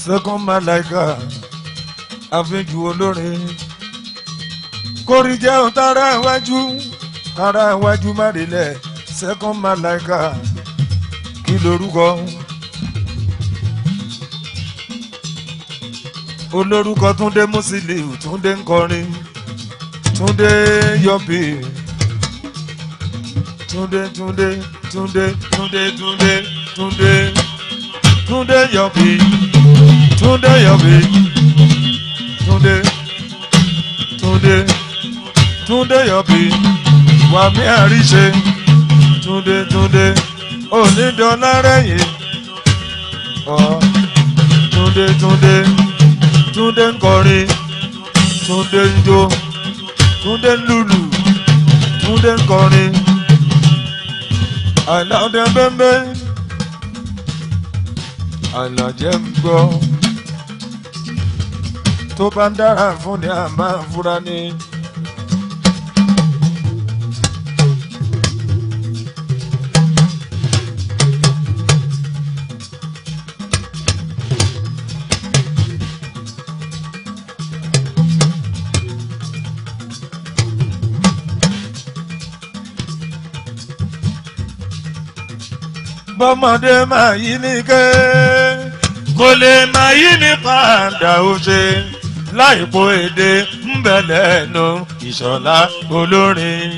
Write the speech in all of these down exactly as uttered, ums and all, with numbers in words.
second malaika àfijù olórin kórì jẹun tara iwájú tara iwájú márìlẹ̀ second malaika kí lorúkọ olórúkọ Túndé Musiliu Túndé ńkọrin Túndé yọbì Túndé Túndé Túndé Túndé Túndé Túndé Túndé yọbì Túndé yọbì Túndé Túndé Túndé yọbì wàmí àríṣe Túndé Túndé onídọ́lá rẹ̀yìn ọ̀ Túndé Túndé Túndé ńkọrin Túndé ńjó Túndé ńlùlù Túndé ńkọrin àìláwọ̀dẹ bẹ́ẹ̀ àìlàjẹ́ ń gbọ́ tó bá ń dára fún ni a máa ń fura ní. bọ́mọdé máa yí ní ké kò lè máa yí ní padà ó ṣe láìpò èdè ń bẹ lẹ́nu Ìṣọ̀lá olórin.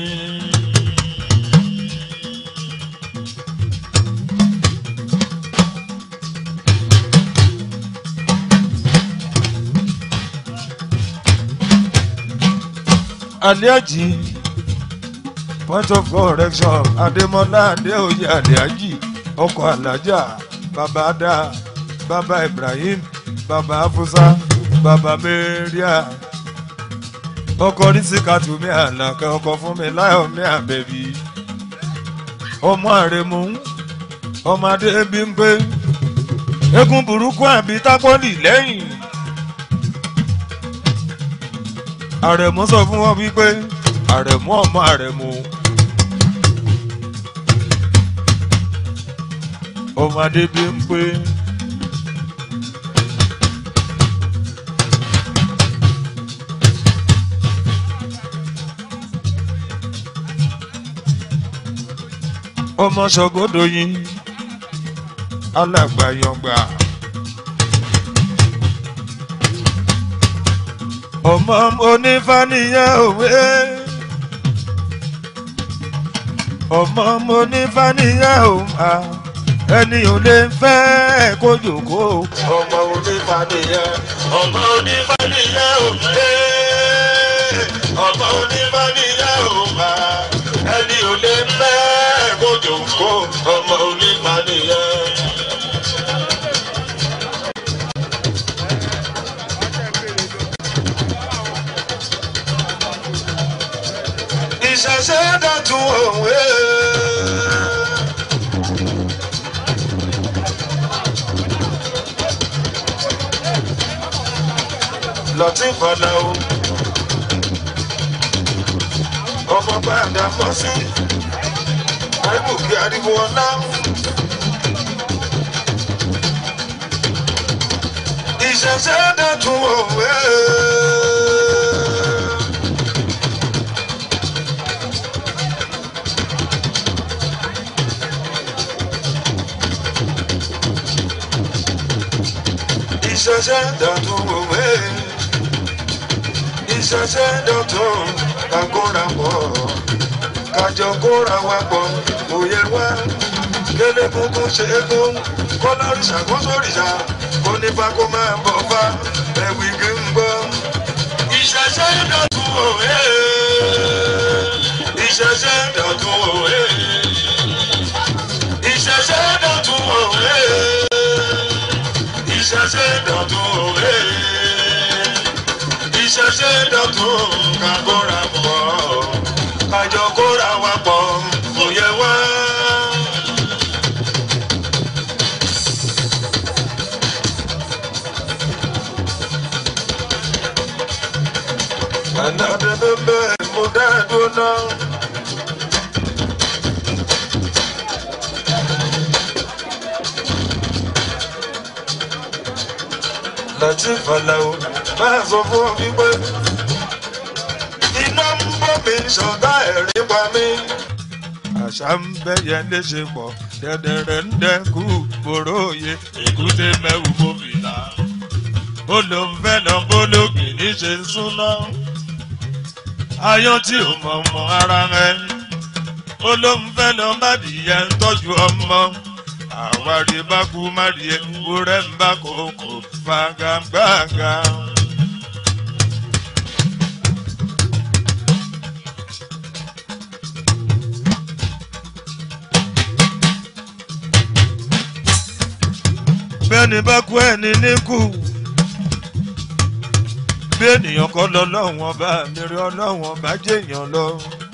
Aliaji point of correction Adémọ́lá Adéoyè Aliaji ọkọ alájà bàbá adá bàbá Ibrahim bàbá Afusa bàbá Maria ọkọ Rísíkàtù mi Àlàkẹ́ ọkọ fún mi láyọ̀ mi àbẹ̀bí ọmọ Àrẹ̀mú ọmọ Adébímpé eégún burúkú àbí tákọ́lì lẹ́yìn. Àrẹ̀mú sọ fún wọn wípé Àrẹ̀mú ọmọ Àrẹ̀mú ọmọ Adébímpé ọmọ Ṣògódòyìn alàgbàyàngbà ọmọ onífàníyàn òwe ọmọ onífàníyàn òmà ẹni ò lè fẹ́ kó jòkó ọmọ onífàníyàn ọmọ onífàníyàn òwe ọmọ onífàníyàn òmà ẹni ò lè fẹ́ kó jòkó ọmọ onífàníyàn. Ìṣẹ̀ṣẹ̀ dọ̀tun òwe. Lọ́tí fọlá o. Ọmọ bàdà mọ̀ sí. Àìbùkí ariwo ọlá. Ìṣẹ̀ṣẹ̀ dọ̀tun òwe. Ìṣẹ̀ṣẹ̀ dọ̀tun òwe. Ìṣẹ̀ṣẹ̀ dọ̀tun kakóra pọ̀ kájọ kóra wa pọ̀ òye wá kélé kúkú ṣe é kó kó lọ́rìṣà kó sórìṣà kó nípa kó máa bọ̀ fá ẹ̀wì kí n gbọ́. Ìṣẹ̀ṣẹ̀ dọ̀tun òwe. Ìṣẹ̀ṣẹ̀ dọ̀tun òwe. Ìṣẹ̀ṣẹ̀ dọ̀tun òwe. Ìṣẹ̀ṣẹ̀ dọ̀tun òwe. Ìṣẹ̀ṣẹ̀ dọ̀tun kakóra pọ̀ kájọ kóra wa pọ̀ òye wá. Ànàdé bẹ́ẹ̀ mo dá dúró náà. láti fàlà o máa sọ fún ọ wípé iná ń bọ́ mi ṣọ̀tá ẹ̀rí pa mí. àṣà ń bẹ́yẹ léṣe pọ̀ dẹ́dẹ̀rẹ̀ ń dẹ́kù bòróye èkúté mẹ́wù bòmìnà olùfẹ́ lọ bólógì níṣe ń súná ayọ́ tí ò mọ̀ mọ́ ara rẹ̀ olùfẹ́ lọ má dìyẹ ń tọ́jú ọmọ àwárí bá kú má rí ewu rẹ̀ ń bá kókó fagagbága. bẹ́ẹ̀ni bá kú ẹni níkù bí ènìyàn kọ́ lọ lọ́wọ́n bá mi rí ọlọ́wọ́n bá jẹ́yàn lọ.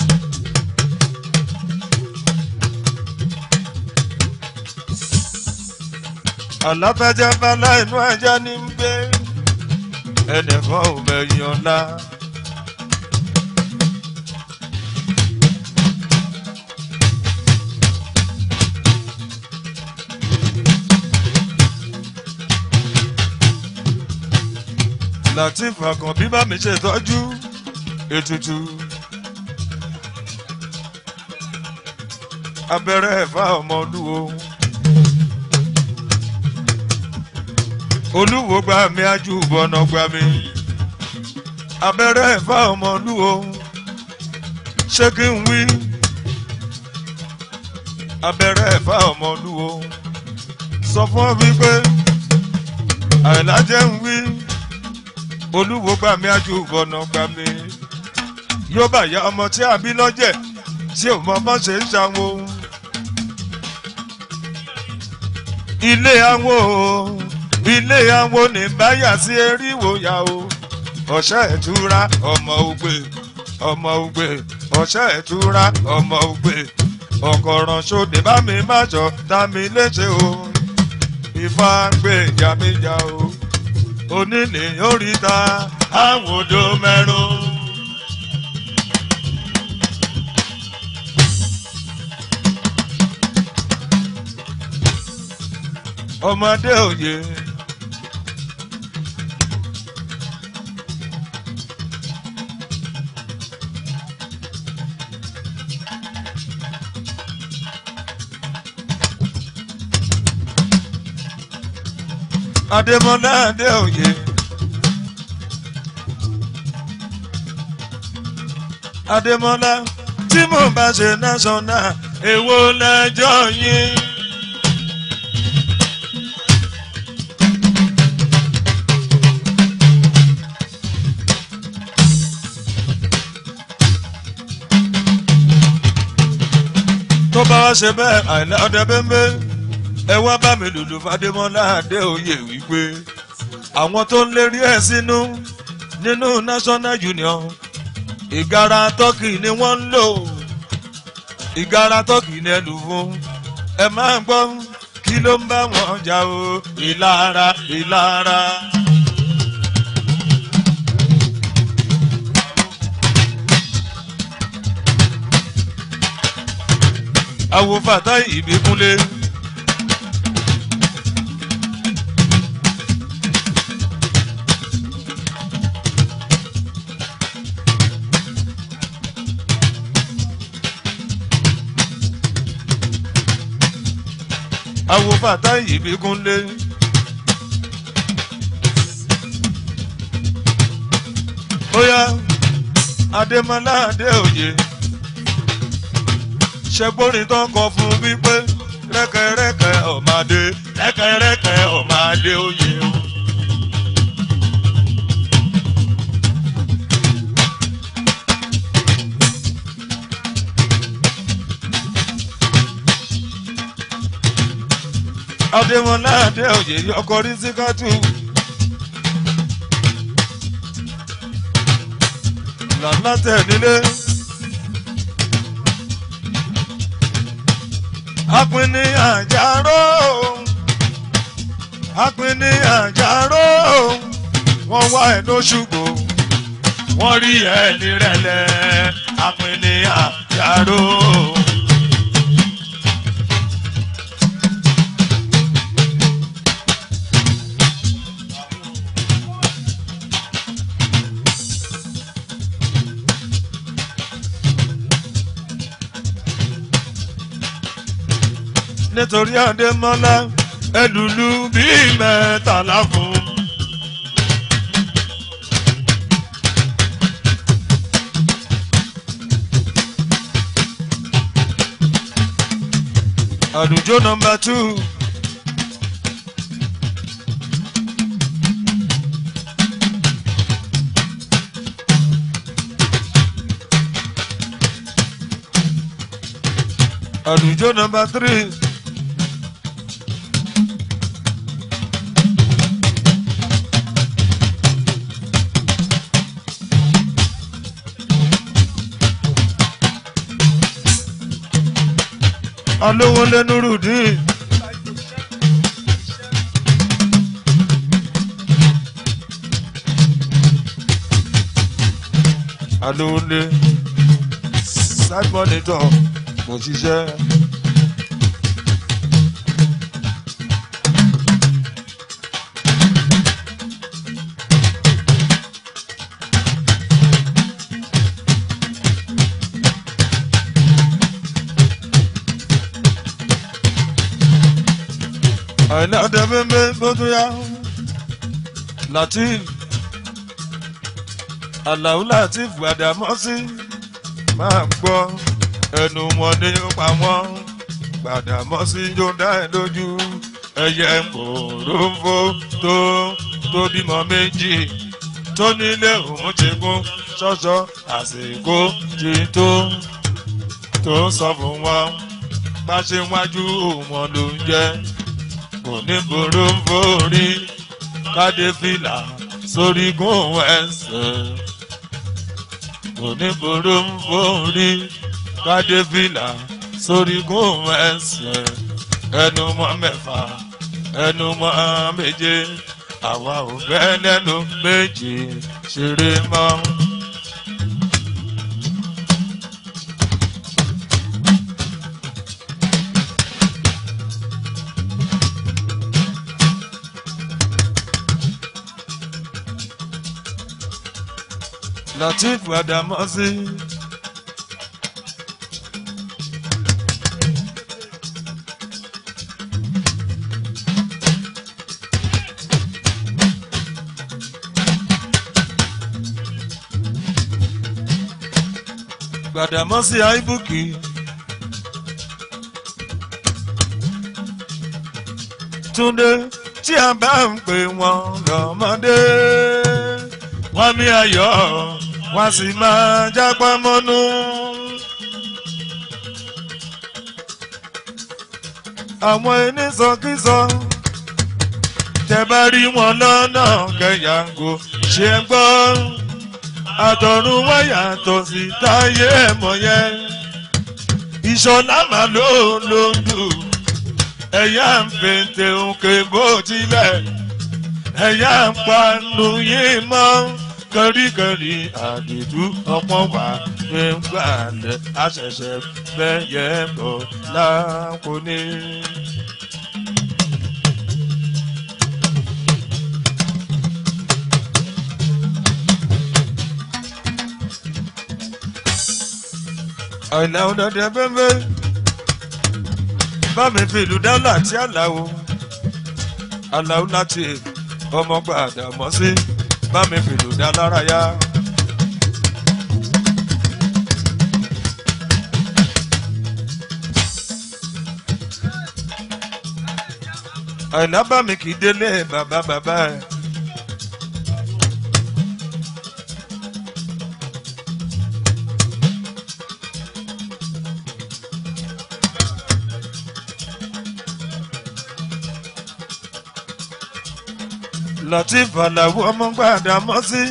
àlàfẹ́jẹ́ bala inú ajá ní ń gbé ẹnìkan ò bẹ̀yìn ọ̀la. Latif Àkànbí bá mi ṣe tọ́jú ètùtù abẹ́rẹ́ ẹ̀fà ọmọ olúwo olúwo gba mi ajú bọ́nà gba mi abẹ́rẹ́ ẹ̀fà ọmọ olúwo ṣé kí n wí abẹ́rẹ́ ẹ̀fà ọmọ olúwo sọ fún ọ wípé àìlájẹ́ ń wí olúwo gbà mí ajú bọ̀nà gbà mí yóò bá ya ọmọ tí a bí lọ́jẹ̀ tí ò mọ bọ́ ṣe ń ṣàwọ. ilé awo ilé awo ní báyà sí eríwò ya o ọ̀ṣẹ́ ìtura ọmọ ògbè ọmọ ògbè ọ̀ṣẹ́ ìtura ọmọ ògbè ọ̀kọ̀ràn ṣòdè bá mi má jọ dá mi léṣe o ìfà gbé ìjà mi jà o onílé oríta àwòdó mẹ́rún. ọmọdé òye Adémọ́lá Adéoyè Adémọ́lá tí mo bá ṣe national èwo lẹ́jọ́ yín. tó bá wá ṣe bẹ́ẹ̀ àìlẹ́ ọdẹ bẹ́ẹ̀ ẹ wá bá mi lùlù f'Adémọ́lá Adéoyè wípé àwọn tó ń lérí ẹ̀ sínú nínú national union ìgara tọ́kì ni wọ́n ń lò ìgara tọ́kì ni ẹlù fún ẹ máa ń gbọ́ kí ló ń bá wọn jà o ìlara ìlara. àwo Fatai Ìbíkúnlé. àwo Fatai Ìbíkúnlé. bóyá Adémọ́lá Adéoyè ṣẹgbórin tó ń kọ fún wípé rẹ́kẹ̀rẹ́kẹ̀ ọ̀màdé rẹ́kẹ̀rẹ́kẹ̀ ọ̀màdé oyè o. Adémọ́lá Adéoyè ọkọ rí síkátù lànà tẹ̀ nílé. apinni àjàrò apinni àjàrò wọ́n wá ẹ̀ lóṣùgbò wọ́n rí ẹ̀ nírẹ̀lẹ̀ apinni àjàrò. nítorí Adémọ́lá ẹlùlù bíi mẹ́tàlá fún. Àlùjọ nọmba two. Àlùjọ nọmba three. Alówó lẹ́nu rùdí. Alówó lé side monitor kò ṣiṣẹ́. Àìlá dẹ́gbẹ́gbẹ́ gbọ́dọ̀ yá Latif Àlàó Latif Gbàdámọ́sí máa gbọ́ ẹnu wọn ní pa wọ́n Gbàdámọ́sí yóò dá ẹ lójú ẹyẹ mòrónfó tó tó bímọ méjì tó nílé òun ti kún ṣọ́ṣọ́ àsìkò tí tó tó sọ fún wọn bá ṣe wájú wọn ló ń jẹ́. Kò ní boró ń forí kádé fìlà sórí gún ẹsẹ̀. Kò ní boró ń forí kádé fìlà sórí gún ẹsẹ̀. Ẹnu mọ́ mẹ́fà ẹnu mọ́ méje àwa ò fẹ́ lẹ́nu méje ṣeré mọ́. Latif Gbàdámọ́sí. Gbàdámọ́sí àìbùkì. Túndé tí a bá ń pè wọ́n lọ́mọdé wọ́n mi ayọ̀ wọ́n sì máa jápá mọ́nú. Àwọn onísọkísọ tẹ́ bá rí wọn lọ́nà kẹyàngó ṣe ń gbọ́ àtọ̀run wọ́n yàtọ̀ sí táyé ẹ̀mọ́ yẹn. Ìṣọ̀lá màá ló ló ń dùn ẹ̀yà ń fètè òkè bó tilẹ̀ ẹ̀yà ń panu yín mọ́. Kẹ́ríkẹ́rí àdìdú ọpọ́n wà ní gbàlẹ̀ àṣẹ̀ṣẹ̀ bẹ́yẹ bọ̀ lápò ní. Àìlà ọ̀dọ̀dẹ̀ bẹ́ẹ̀ bá mi fi ìlú dálà tí Àlàó Àlàó láti ọmọ Gbàdámọ́sí bá mi fìlú dá lára yá. Àìlá bá mi kì í délé bàbá bàbá ẹ̀. Latif Àlàó ọmọ Gbàdámọ́sí.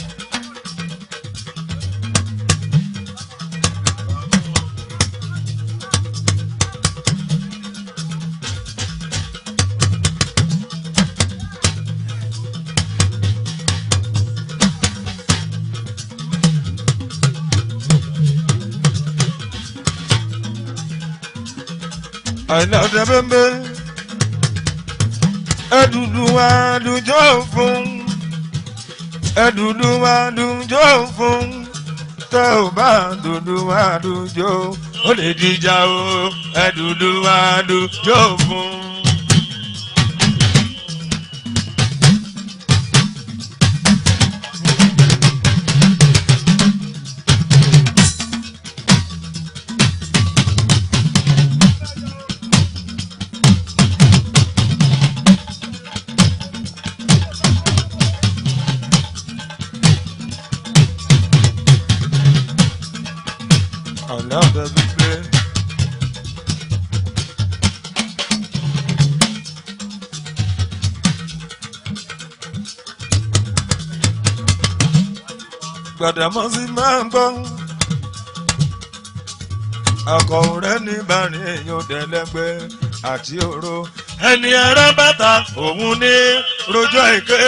Àìlá ọ̀dẹ̀ bẹ́ẹ̀ ẹdùdù wa dùjọ́ fún ẹdùdù wa dùjọ́ fún tẹ ò bá dùdù wa dùjọ́ ó lè dìjà o ẹ̀dùdù àdù yóò fún. Gbàdámọ́sí máa ń gbọ́ ọkọ̀ rẹ̀ ní bàrin èèyàn dẹ̀lẹ́gbẹ́ àti òro ẹni ara bàtà òun ní rojọ́ èké.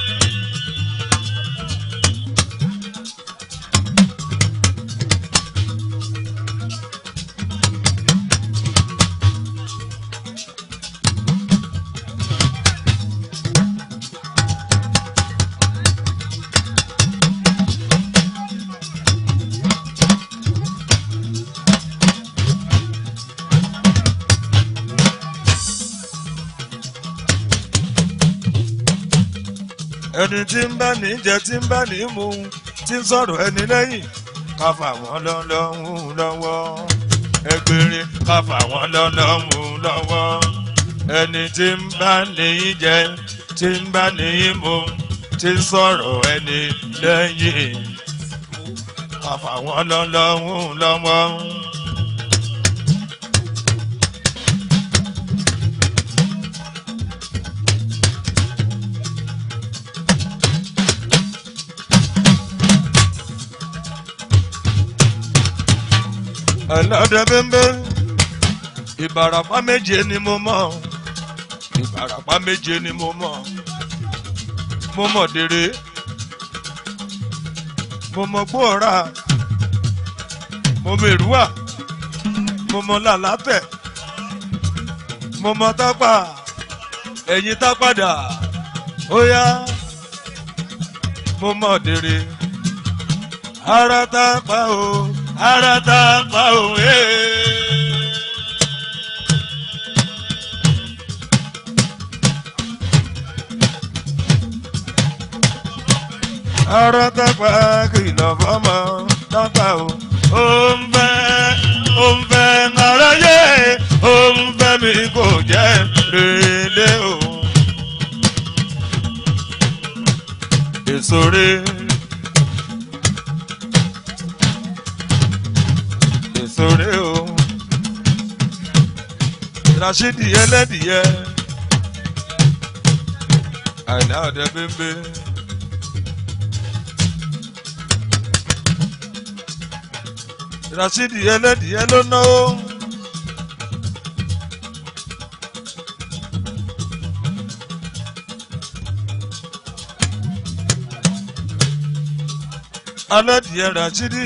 ẹni tí ń bá ní jẹ tí ń bá ní mu tí ń sọ̀rọ̀ ẹni lẹ́yìn ká fà wọ́n lọ́lọ́hún lọ́wọ́ ẹgbẹ̀rin ká fà wọ́n lọ́lọ́hún lọ́wọ́ ẹni tí ń bá ní jẹ tí ń bá ní mu tí ń sọ̀rọ̀ ẹni lẹ́yìn ká fà wọ́n lọ́lọ́hún lọ́wọ́. Ẹlọ́dẹ bẹ́ńbẹ́ Ìbàràpá méje ni mo mọ̀ Ìbàràpá méje ni mo mọ̀ mo mọ̀ dèrè mo mọ̀ gbóòrà mo mọ̀ èrúwà mo mọ̀ làlátẹ̀ mo mọ̀ tápà ẹ̀yìn tápàdà ó yá mo mọ̀ dèrè ara tápà o. Arata pa òwe. Arata pa kìlọ̀ fọ́mọ dápà o. Ó ń fẹ́ ó ń fẹ́ aráyé ó ń fẹ́ mi kò jẹ́ rèlé o. Èso rè. Sore o Rashidi ẹlẹ́dìyẹ Àìná ọ̀dẹ bẹ́ńbẹ́ Rashidi ẹlẹ́dìyẹ ló náwó ẹlẹ́dìyẹ Rashidi.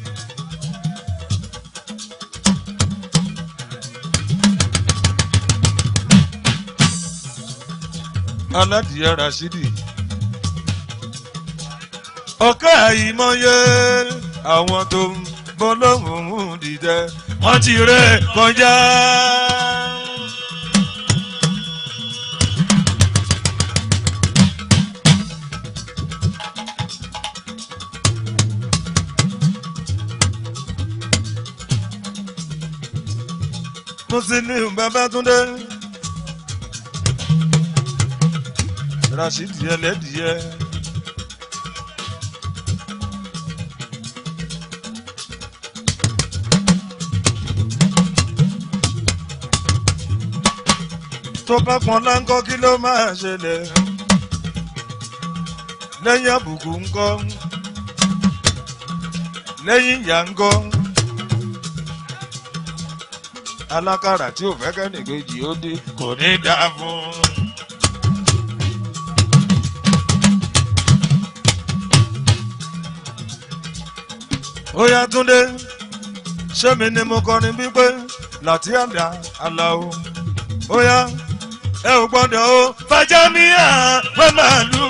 Aládìyẹ Rashidi ọ̀kẹ́ àìmọye àwọn tó ń bọ́ lóhùn dìde wọ́n ti ré kọjá. Musiliu Babátúndé Rashidi ẹlẹ́dìyẹ tó bá pọn láńkọ́ kí ló máa ṣẹlẹ̀ lẹ́yìn àbùkù ńkọ́ lẹ́yìn ìyà ńkọ́ alákàrà tí ò fẹ́ kẹ́nìkejì ó dé kò ní dáa fún un. Oya Túndé ṣé mi ni mo kọrin bí pé láti àdá aláwo oya ẹ ò gbọ́dọ̀ o fàjámíà wẹ́ màálù.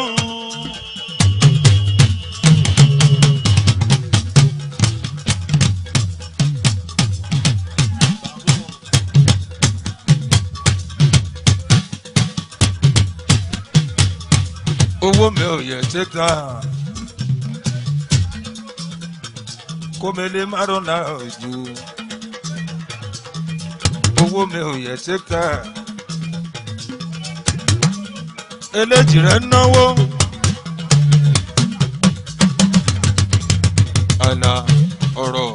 owó mi ò yẹ ṣẹ́ta kómele márùn náà ojú owó mi ò yẹ ṣẹ́ta eléjì rẹ̀ náwó àlà ọ̀rọ̀.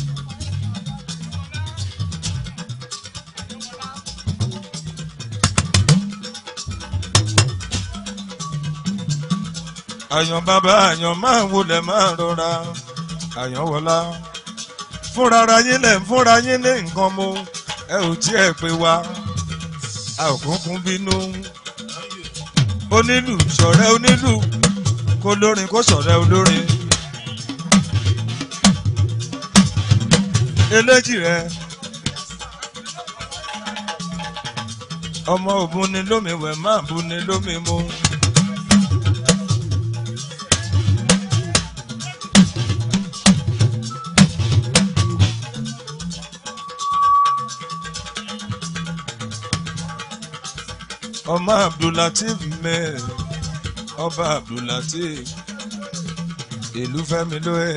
àyàn bàbá àyàn máa wulẹ̀ máa rọra àyàn wọlá fúnra ara yín lẹ̀ ń fúnra yín ní nǹkan mu ẹ ò tiẹ̀ pé wá a ò kúnkún bínú onílù ṣọ̀rẹ́ onílù kó lórin kó ṣọ̀rẹ́ olórin eléjì rẹ ọmọ òbún ni lómi wẹ̀ máa bú ni lómi mú. ọmọ Abdulateef mẹ́ẹ̀ ọba Abdulateef ìlú fẹ́mi lóye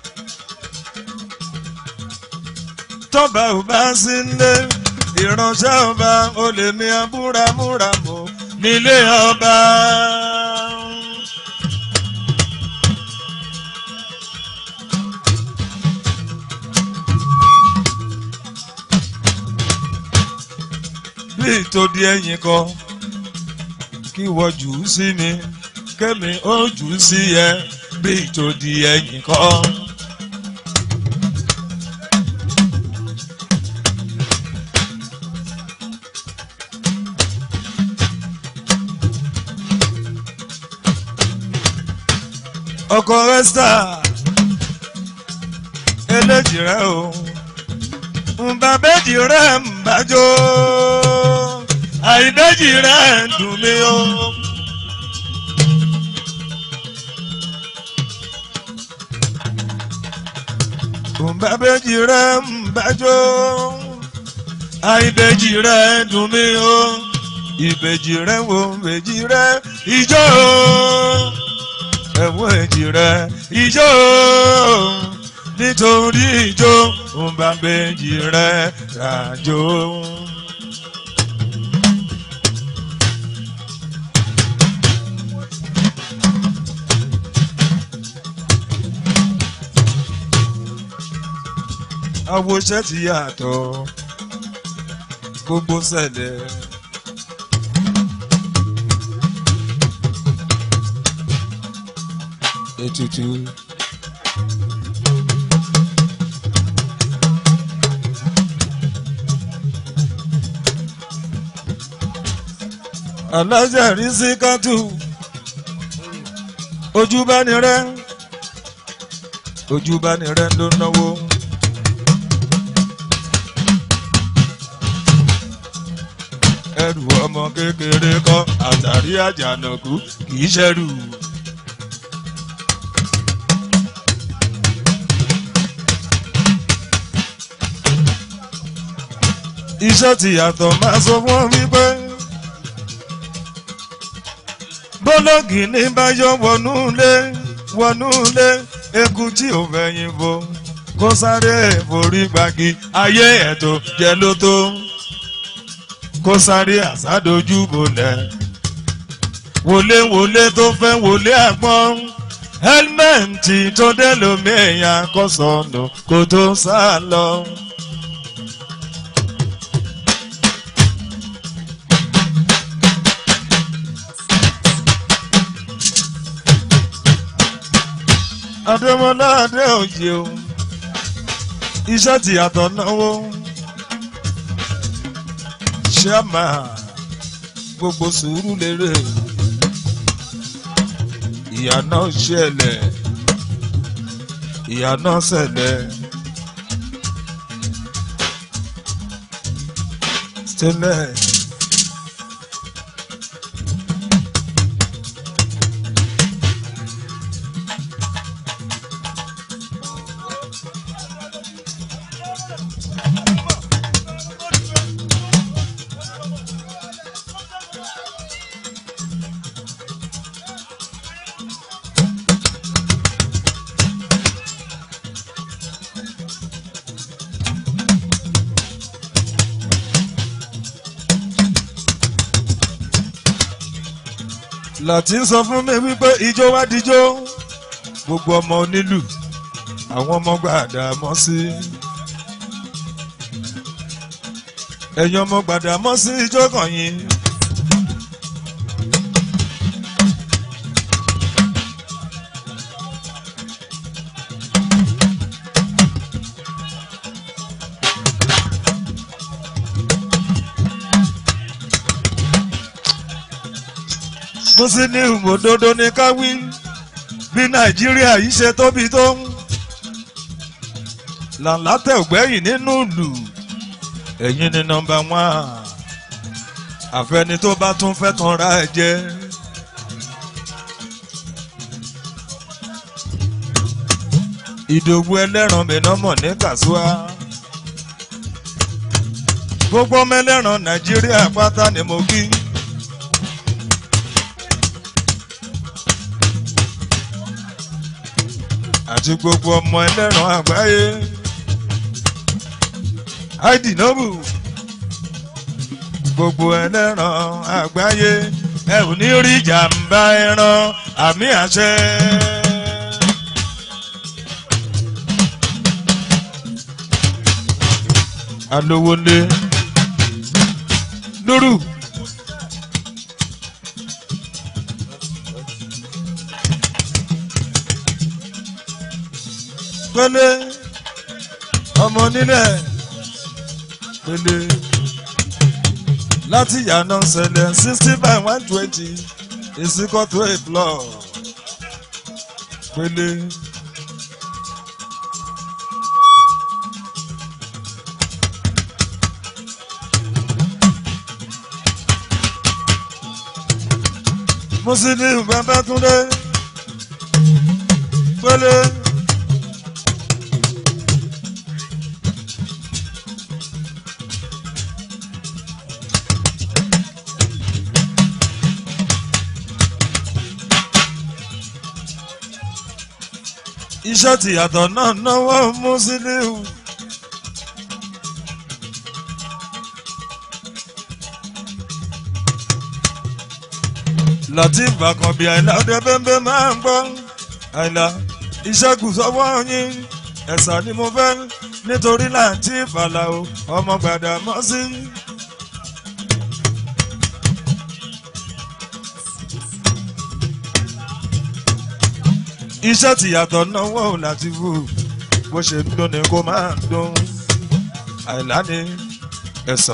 tọ́ba ò bá sí nílé ìránṣẹ́ ọba olè mi abúramúramù nílé ọba. bí ìtòdí ẹ̀yìn kan kí wọ́n jù ú sí mi kémi ó jù ú sí ẹ bí ìtòdí ẹ̀yìn kan. ọkọ rẹ́sítà eléjì rẹ o bàbéjì rẹ ń bàjọ́ àìbéjì rẹ ń dùn mí o. bàbéjì rẹ ń bàjọ́ àìbéjì rẹ ń dùn mí o. ìbejì rẹ wo ìbejì rẹ ìjọ ẹ̀wọ̀n èjì rẹ ìjọ nítorí ìjọ bàbéjì rẹ ràjò. àwòṣẹ́ ti yàtọ̀ gbogbo ṣẹlẹ̀. ètùtù alájà rí sí kátù ojúbánirẹ́ ojúbánirẹ́ ló náwó. ẹrù ọmọ kékeré kọ́ àtàrí àjànàkú kì í ṣẹ́rù. iṣẹ́ ti yàtọ̀ máa sọ fún wípé bọ́lọ́gì ní báyọ̀ wọnú lé wọnú lé eku tí ò fẹ̀yìn fò kó sáré forí gbági ayé ẹ̀tọ́ jẹ́ ló tó kó sáré àsádojú bolẹ̀ wọléwọlé tó fẹ́ wọlé àgbọ̀n hẹ́lmẹ́ǹtì tó dé lómi èèyàn kó sọnù kó tó sá lọ. Adémọ́lá adé òye o iṣẹ́ ti yàtọ̀ náwó ṣẹ́mà gbogbo sùúrù lérè ìyá náà ṣẹlẹ̀ ìyá náà ṣẹlẹ̀ ṣẹlẹ̀. láti sọ fún mi wípé ijó wá dijó gbogbo ọmọ onílù àwọn ọmọ Gbàdámọ́sí ẹ̀yin ọmọ Gbàdámọ́sí ijó kàn yín. mo sì ní òdodo ní ká wí bí Nàìjíríà yìí ṣe tóbi tó ń làǹlátẹ̀ ògbẹ́yìn nínú ìlú ẹ̀yin ni nọ́mbà wán àfẹni tó bá tún fẹ́ tán ra ẹ̀ jẹ́. Ìdòwú ẹlẹ́ran mẹ́nàmọ̀ ní Kàṣúà gbogbo ọmọ ẹlẹ́ran Nàìjíríà pátá ni mo kí. Àti gbogbo ọmọ ẹlẹ́ran àgbáyé Aidi Noble gbogbo ẹlẹ́ran àgbáyé ẹ ò ní rí jàǹbá ẹran àmì àṣẹ. Alówólé lóru pélé ọmọ nílẹ̀ pélé láti yànnà ṣẹlẹ̀ sixty by one twenty ìsìnkọ́ tó a block pélé. Musiliu Babátúndé pélé. Iṣẹ́ tìyàtọ̀ náà náwó Musiliu. Lateef Àkànbí Àyìnlá ọdẹ bẹ́ẹ̀ máa ń gbọ́ Àyìnlá iṣẹ́ kù sọ́wọ́ yín ẹ̀sà ni mo fẹ́ nítorí Lateef Àlàó ọmọ Gbàdámọ́sí. Iṣẹ́ tìyàtọ̀ náwó Lateef bó ṣe ń dún ni kó máa dún Àyìnlá ni ẹ̀sà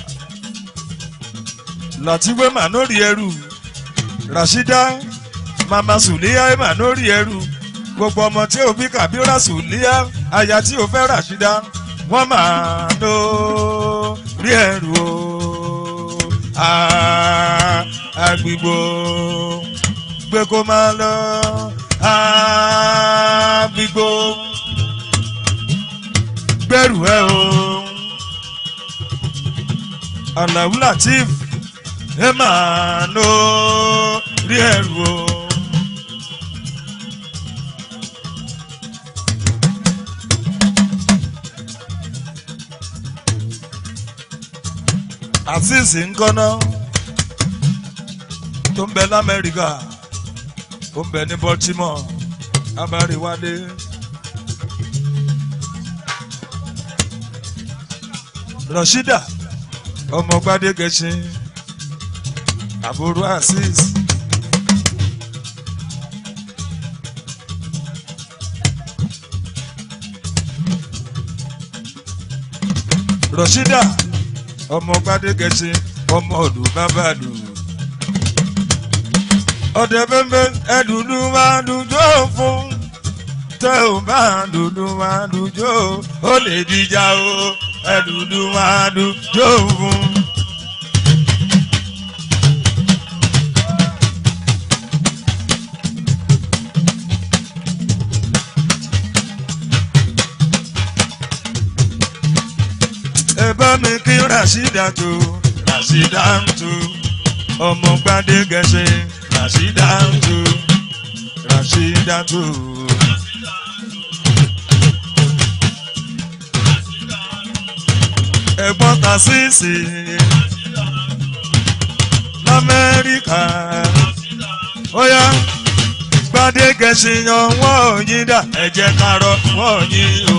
Lateef mà lórí ẹrù. Rashida mama Suliya ema lórí ẹrù gbogbo ọmọ tí ó bí Kabira Suliya aya tí ó fẹ́ Rashida wọ́n máa lórí ẹrù o àgbìgbò gbé kó máa lọ àgbìgbò gbẹrù ẹ o Alao Lateef ẹ máa lọ rí ẹrù o. Azeez Nkọ́ná tó ń bẹ l'Amẹ́ríkà ó ń bẹ ní Baltimore Abáríwálé. Rashida ọmọ Gbádégẹṣin àbúrò Azeez. Rashida ọmọ Gbádégẹṣin ọmọ ọdún bábàlù. Ọdẹ bẹ́ẹ̀ ẹdùnú máa dùjọ́ fún tẹ ò máa dùnú máa dùjọ́ ó lè dìjà o ẹdùnú máa dùjọ́ fún. Mi kí Rashida tó Rashida tó ọmọ Gbádégẹṣin Rashida tó Rashida tó. Ẹ̀gbọ́n Azeez l'Amẹ́ríkà ó yá gbadé gẹ̀ẹ́sì yan wọ́n ò yín dà ẹ jẹ́ ká rọ wọ́n ò yín o.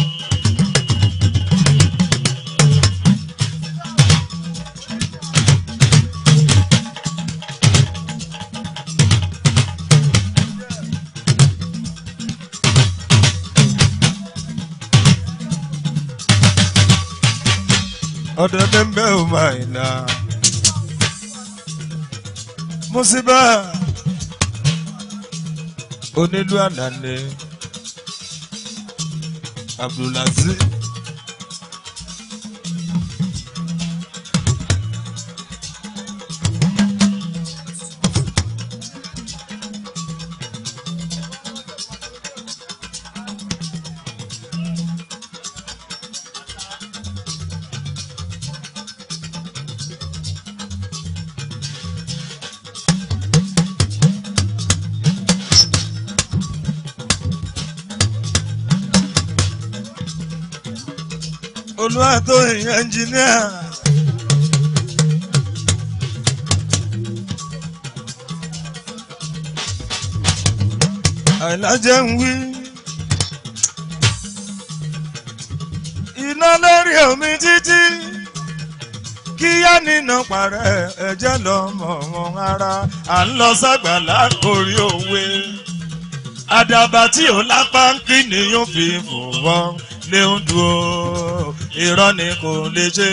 ọ̀dọ̀dẹ̀ ń bẹ́ ò máa ń nà Musiba onílù ànàní Abdulaziz Olúwatóyìn ẹnjìníà àìlájẹ́ ń wí iná lórí omi títí kíyá nínà parẹ́ ẹ̀jẹ̀ lọ́mọ wọn ara à ń lọ ságbàlá orí òwe àdàbà tí ò lápá ń kí ni yóò fi fò wọ́n lé ń dúró irọ́ ni kò lè ṣe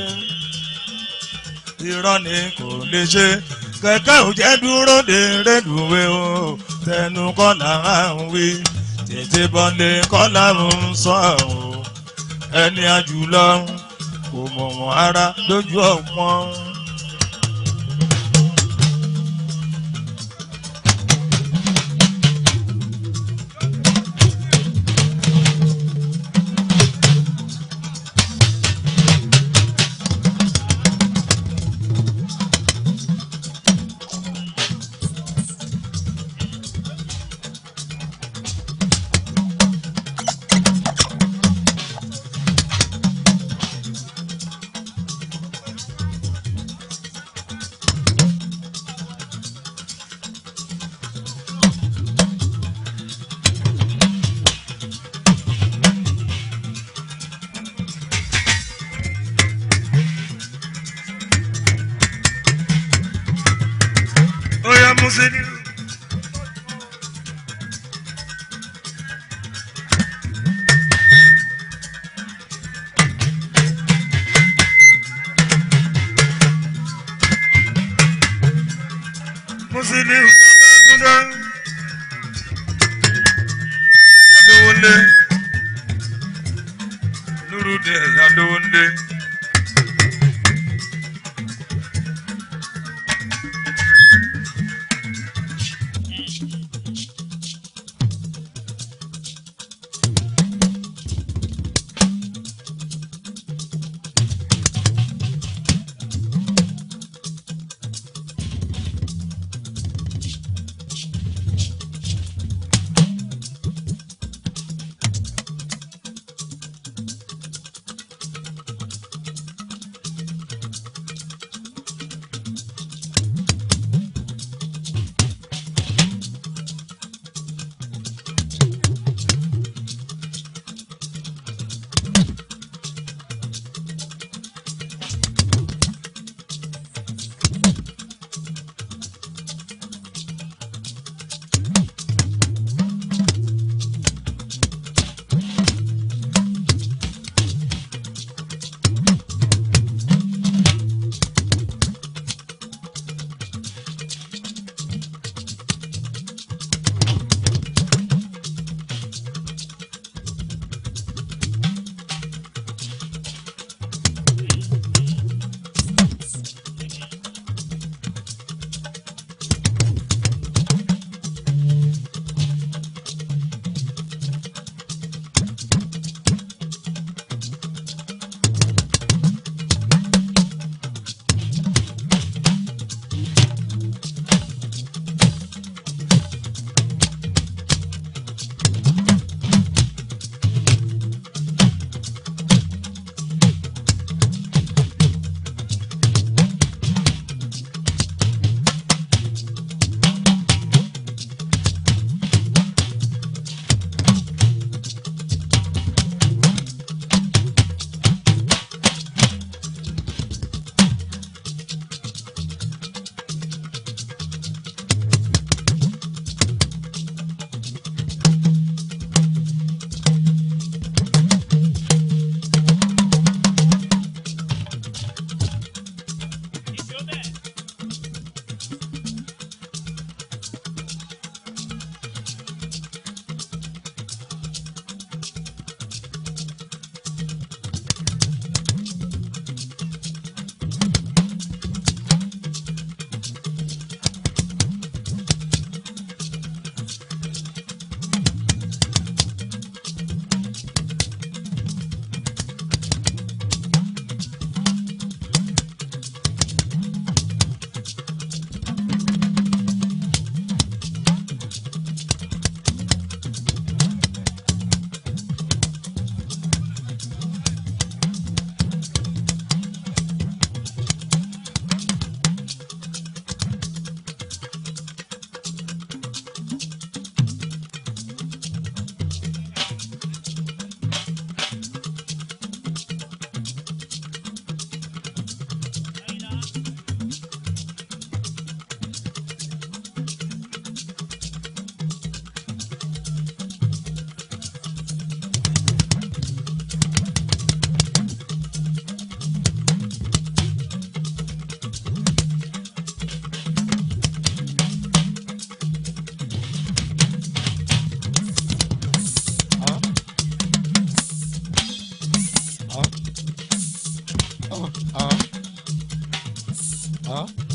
irọ́ ni kò lè ṣe kẹ̀kẹ́ ò jẹ́ dúró de rẹ́dùwé o tẹnu kọ́ là ń wí tètè bọ́lé kọ́ là ń sọ o ẹni àjùlọ kò mọ̀ wọ́n ara lójú ọ̀pọ̀n. Musini Musini Tunda Adewole Nurude Adewole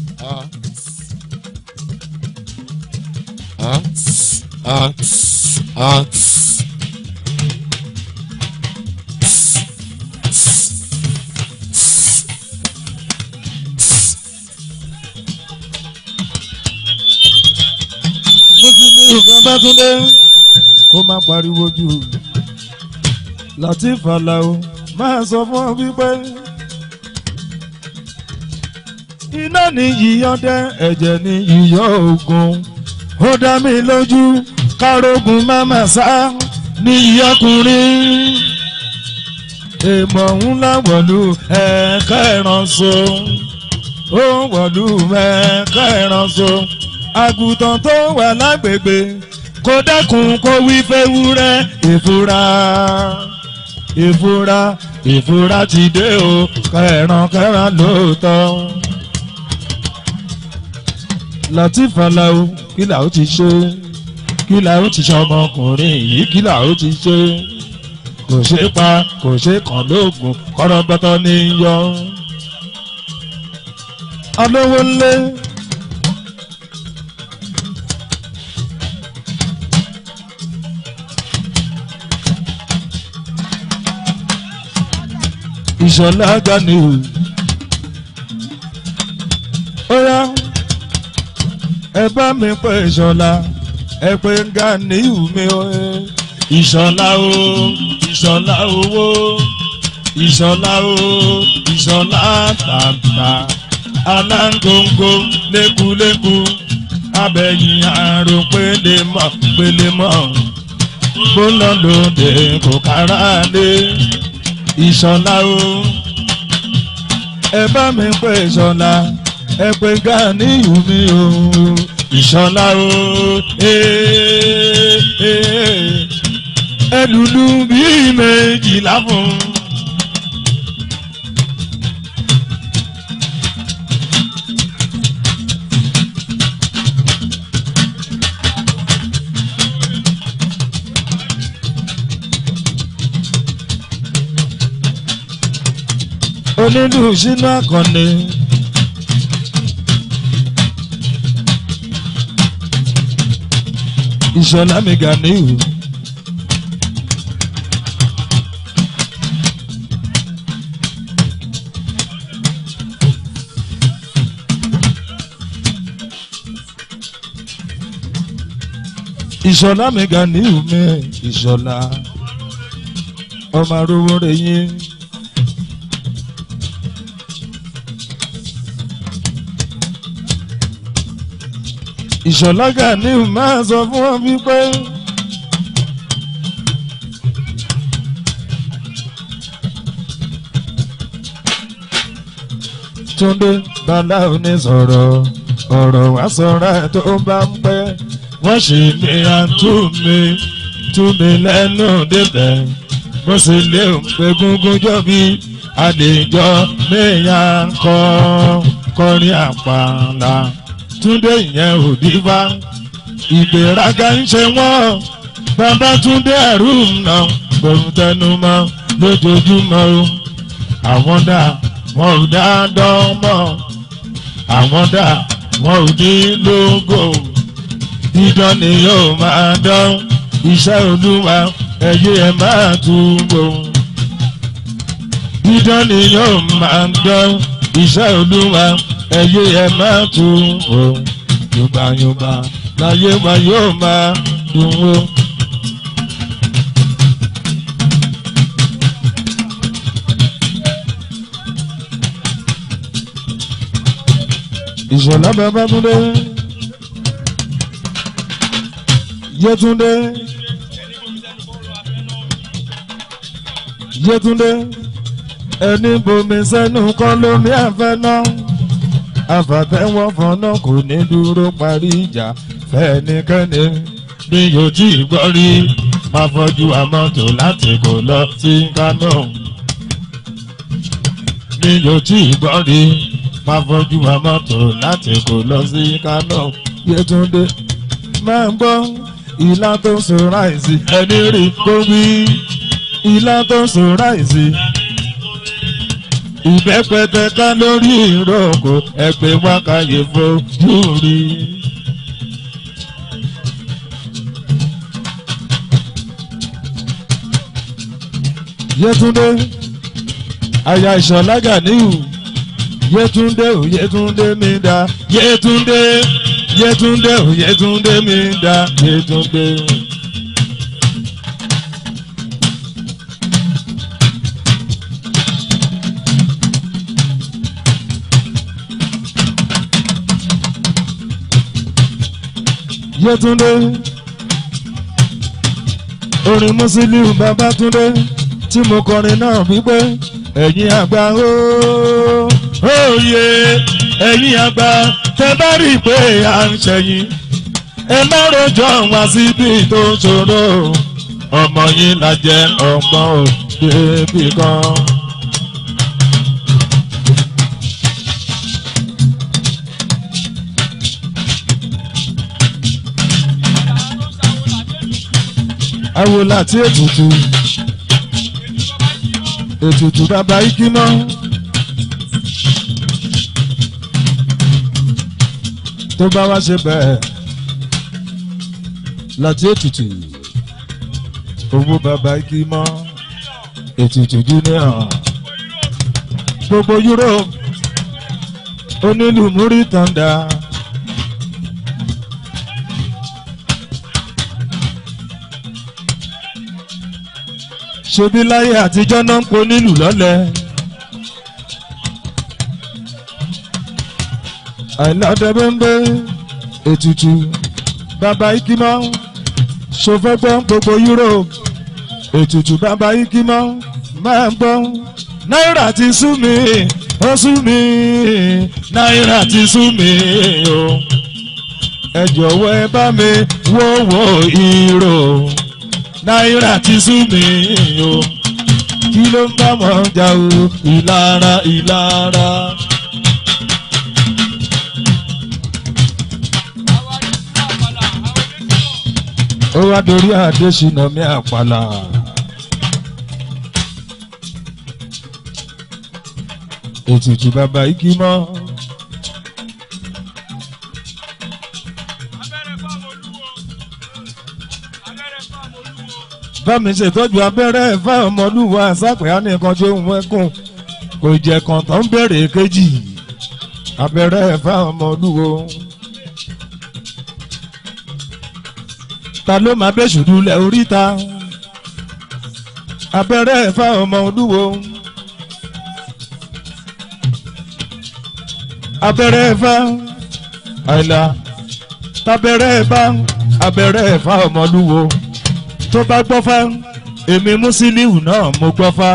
Ah, ah, ah. Babátúndé kó má pariwo jù Lateef Alao máa sọ fún ọ wípé iná ni yíyọ dẹ ẹ̀jẹ̀ ni yíyọ ogun ó dá mi lójú kárógun máma sá ní yíyọkùnrin èèmọ̀ ńlá wọ̀lú ẹ̀ka ẹ̀ránṣọ ó wọ̀lú ẹ̀ka ẹ̀ránṣọ àgùntàn tó wà lágbègbè kó dákun kó wí fẹ́wúrẹ́ ìfura ìfura ìfura ti dé o kẹran kẹran lóòótọ́. Lateef Alao kí là ó ti ṣe kí là ó ti ṣe ọmọkùnrin yìí kí là ó ti ṣe kò ṣe pa kò ṣe kàn lóògùn kọ́rọ́bọ́tọ́ ní yọ. Olówó ńlẹ̀. Ìṣọ̀lá Ganiu ó yá ẹ bá mi pé Ìṣọ̀lá ẹ pé Ganiu mi ó Ìṣọ̀lá o Ìṣọ̀lá owó Ìṣọ̀lá o Ìṣọ̀lá tàǹtà aláǹgóńgó lékuléku abẹ́yìn àrò pélémọ̀ pélémọ̀ gbóná lóde kò kára lé. Ìṣọ̀lá o ẹ bá mi pé Ìṣọ̀lá ẹ pé Ganiu mi o Ìṣọ̀lá o ẹ lùlù bíi méjìlá fún. Onílù sínú àkànní Ìṣọ̀lá mi Ganiu Ìṣọ̀lá mi Ganiu mi Ìṣọ̀lá ọmọ arúgbó rẹ̀ yín. Ìṣọ̀lá Ganiu máa sọ fún ọ wípé Túndé bàlá òní sọ̀rọ̀ ọ̀rọ̀ wá sọ̀rọ̀ ẹ̀ tó bá ń pẹ́ wọ́n sì ní àtúnmí túnmí lẹ́nu débẹ̀ bó sì lé òǹpẹ̀ gúngún jọ́bí àlejò méyàn kọ́ kọrin àpàlà. Túndé ìyẹn ò dífá ìgbéraga ń ṣe wọ́n bàbá Túndé ẹ̀rù nà gbòòrùn tẹnu mọ́ lójoojúmọ́ o àwọn dà wọ́n ò dá dán mọ́ àwọn dà wọ́n ò ní lógo dídán ni yóò máa dán iṣẹ́ Olúwa ẹ̀yẹ ẹ̀ máa túbọ̀ dídán ni yóò máa dán iṣẹ́ Olúwa ẹyẹ ẹ máa tún o yóòbáyóòbá láyé wa yóò máa dùn o. Ìṣọ̀lá Babátúndé Yétúndé Yétúndé ẹni bomi sẹ́nu kọ́ lómi àfẹ́ náà àfàtẹ́wọ́ fọ́nà kò ní dúró parí ìjà fẹ́nikẹ́ni bí yóò tí ì gbọ́ rí máa fọ́jú àmọ́tò láti kò lọ sí Kánò bí yóò tí ì gbọ́ rí máa fọ́jú àmọ́tò láti kò lọ sí Kánò. Yétúndé máa ń gbọ́ ìlà tó ń so ráìsì ẹni rí kó wí ìlà tó ń so ráìsì ìbẹ́pẹ tẹ̀ka lórí ìrókò ẹgbẹ́ wákàyè fojú rí. Yétúndé aya Ìṣọ̀lá Ganiu Yétúndé ò Yétúndé mi dá Yétúndé Yétúndé ò Yétúndé mi dá Yétúndé. Yétúndé orin Musiliu Babátúndé tí mo kọrin náà wípé ẹ̀yin àgbà ooo òye ẹ̀yin àgbà tẹ́ bá rí i pé à ń ṣẹ̀yìn ẹ má rojọ́ wá síbi tó ṣòro ọmọ yín la jẹ́ ọgbọ́n òbí kan. Awo láti ètùtù ètùtù bàbá Ikimọ́ tó bá wá ṣe bẹ́ẹ̀ láti ètùtù owó bàbá Ikimọ́ ètùtù junior gbogbo Europe onílù múrí tàǹdà. Ṣebí láyé àtijọ́ náà ń po nílùú lọ́lẹ̀. Àìládẹ́bẹ́ńbẹ́ ètùtù bàbá Ikimọ́ ṣòfẹ́ gbọ́ gbogbo Europe ètùtù bàbá Ikimọ́ máa ń gbọ́. Náírà ti sú mi ó sú mi náírà ti sú mi o ẹ jọ̀wọ́ ẹ bá mi wọ́wọ́ ìró. Náírà ti sú mi o kí ló ń bá wọn jà o ìlara ìlara. Ó wá dorí Adésínà mi àpàlà. Ètùtù bàbá Ikimọ́. Bámi ṣètọ́jú abẹ́rẹ́ fáwọn ọmọlúwa sápẹ́ á nìkan tó ń wẹ́kùn kò jẹ́ kan tó ń bèrè kejì abẹ́rẹ́ fáwọn ọmọlúwo. Ta ló máa bẹ́ ṣùdúlẹ̀ oríta abẹ́rẹ́ fáwọn ọmọlúwo. Abẹ́rẹ́ fá àìlà tábẹ́rẹ́ bá abẹ́rẹ́ fáwọn ọmọlúwo. Tó bá gbọ́ fá èmi Musiliu náà mo gbọ́ fá.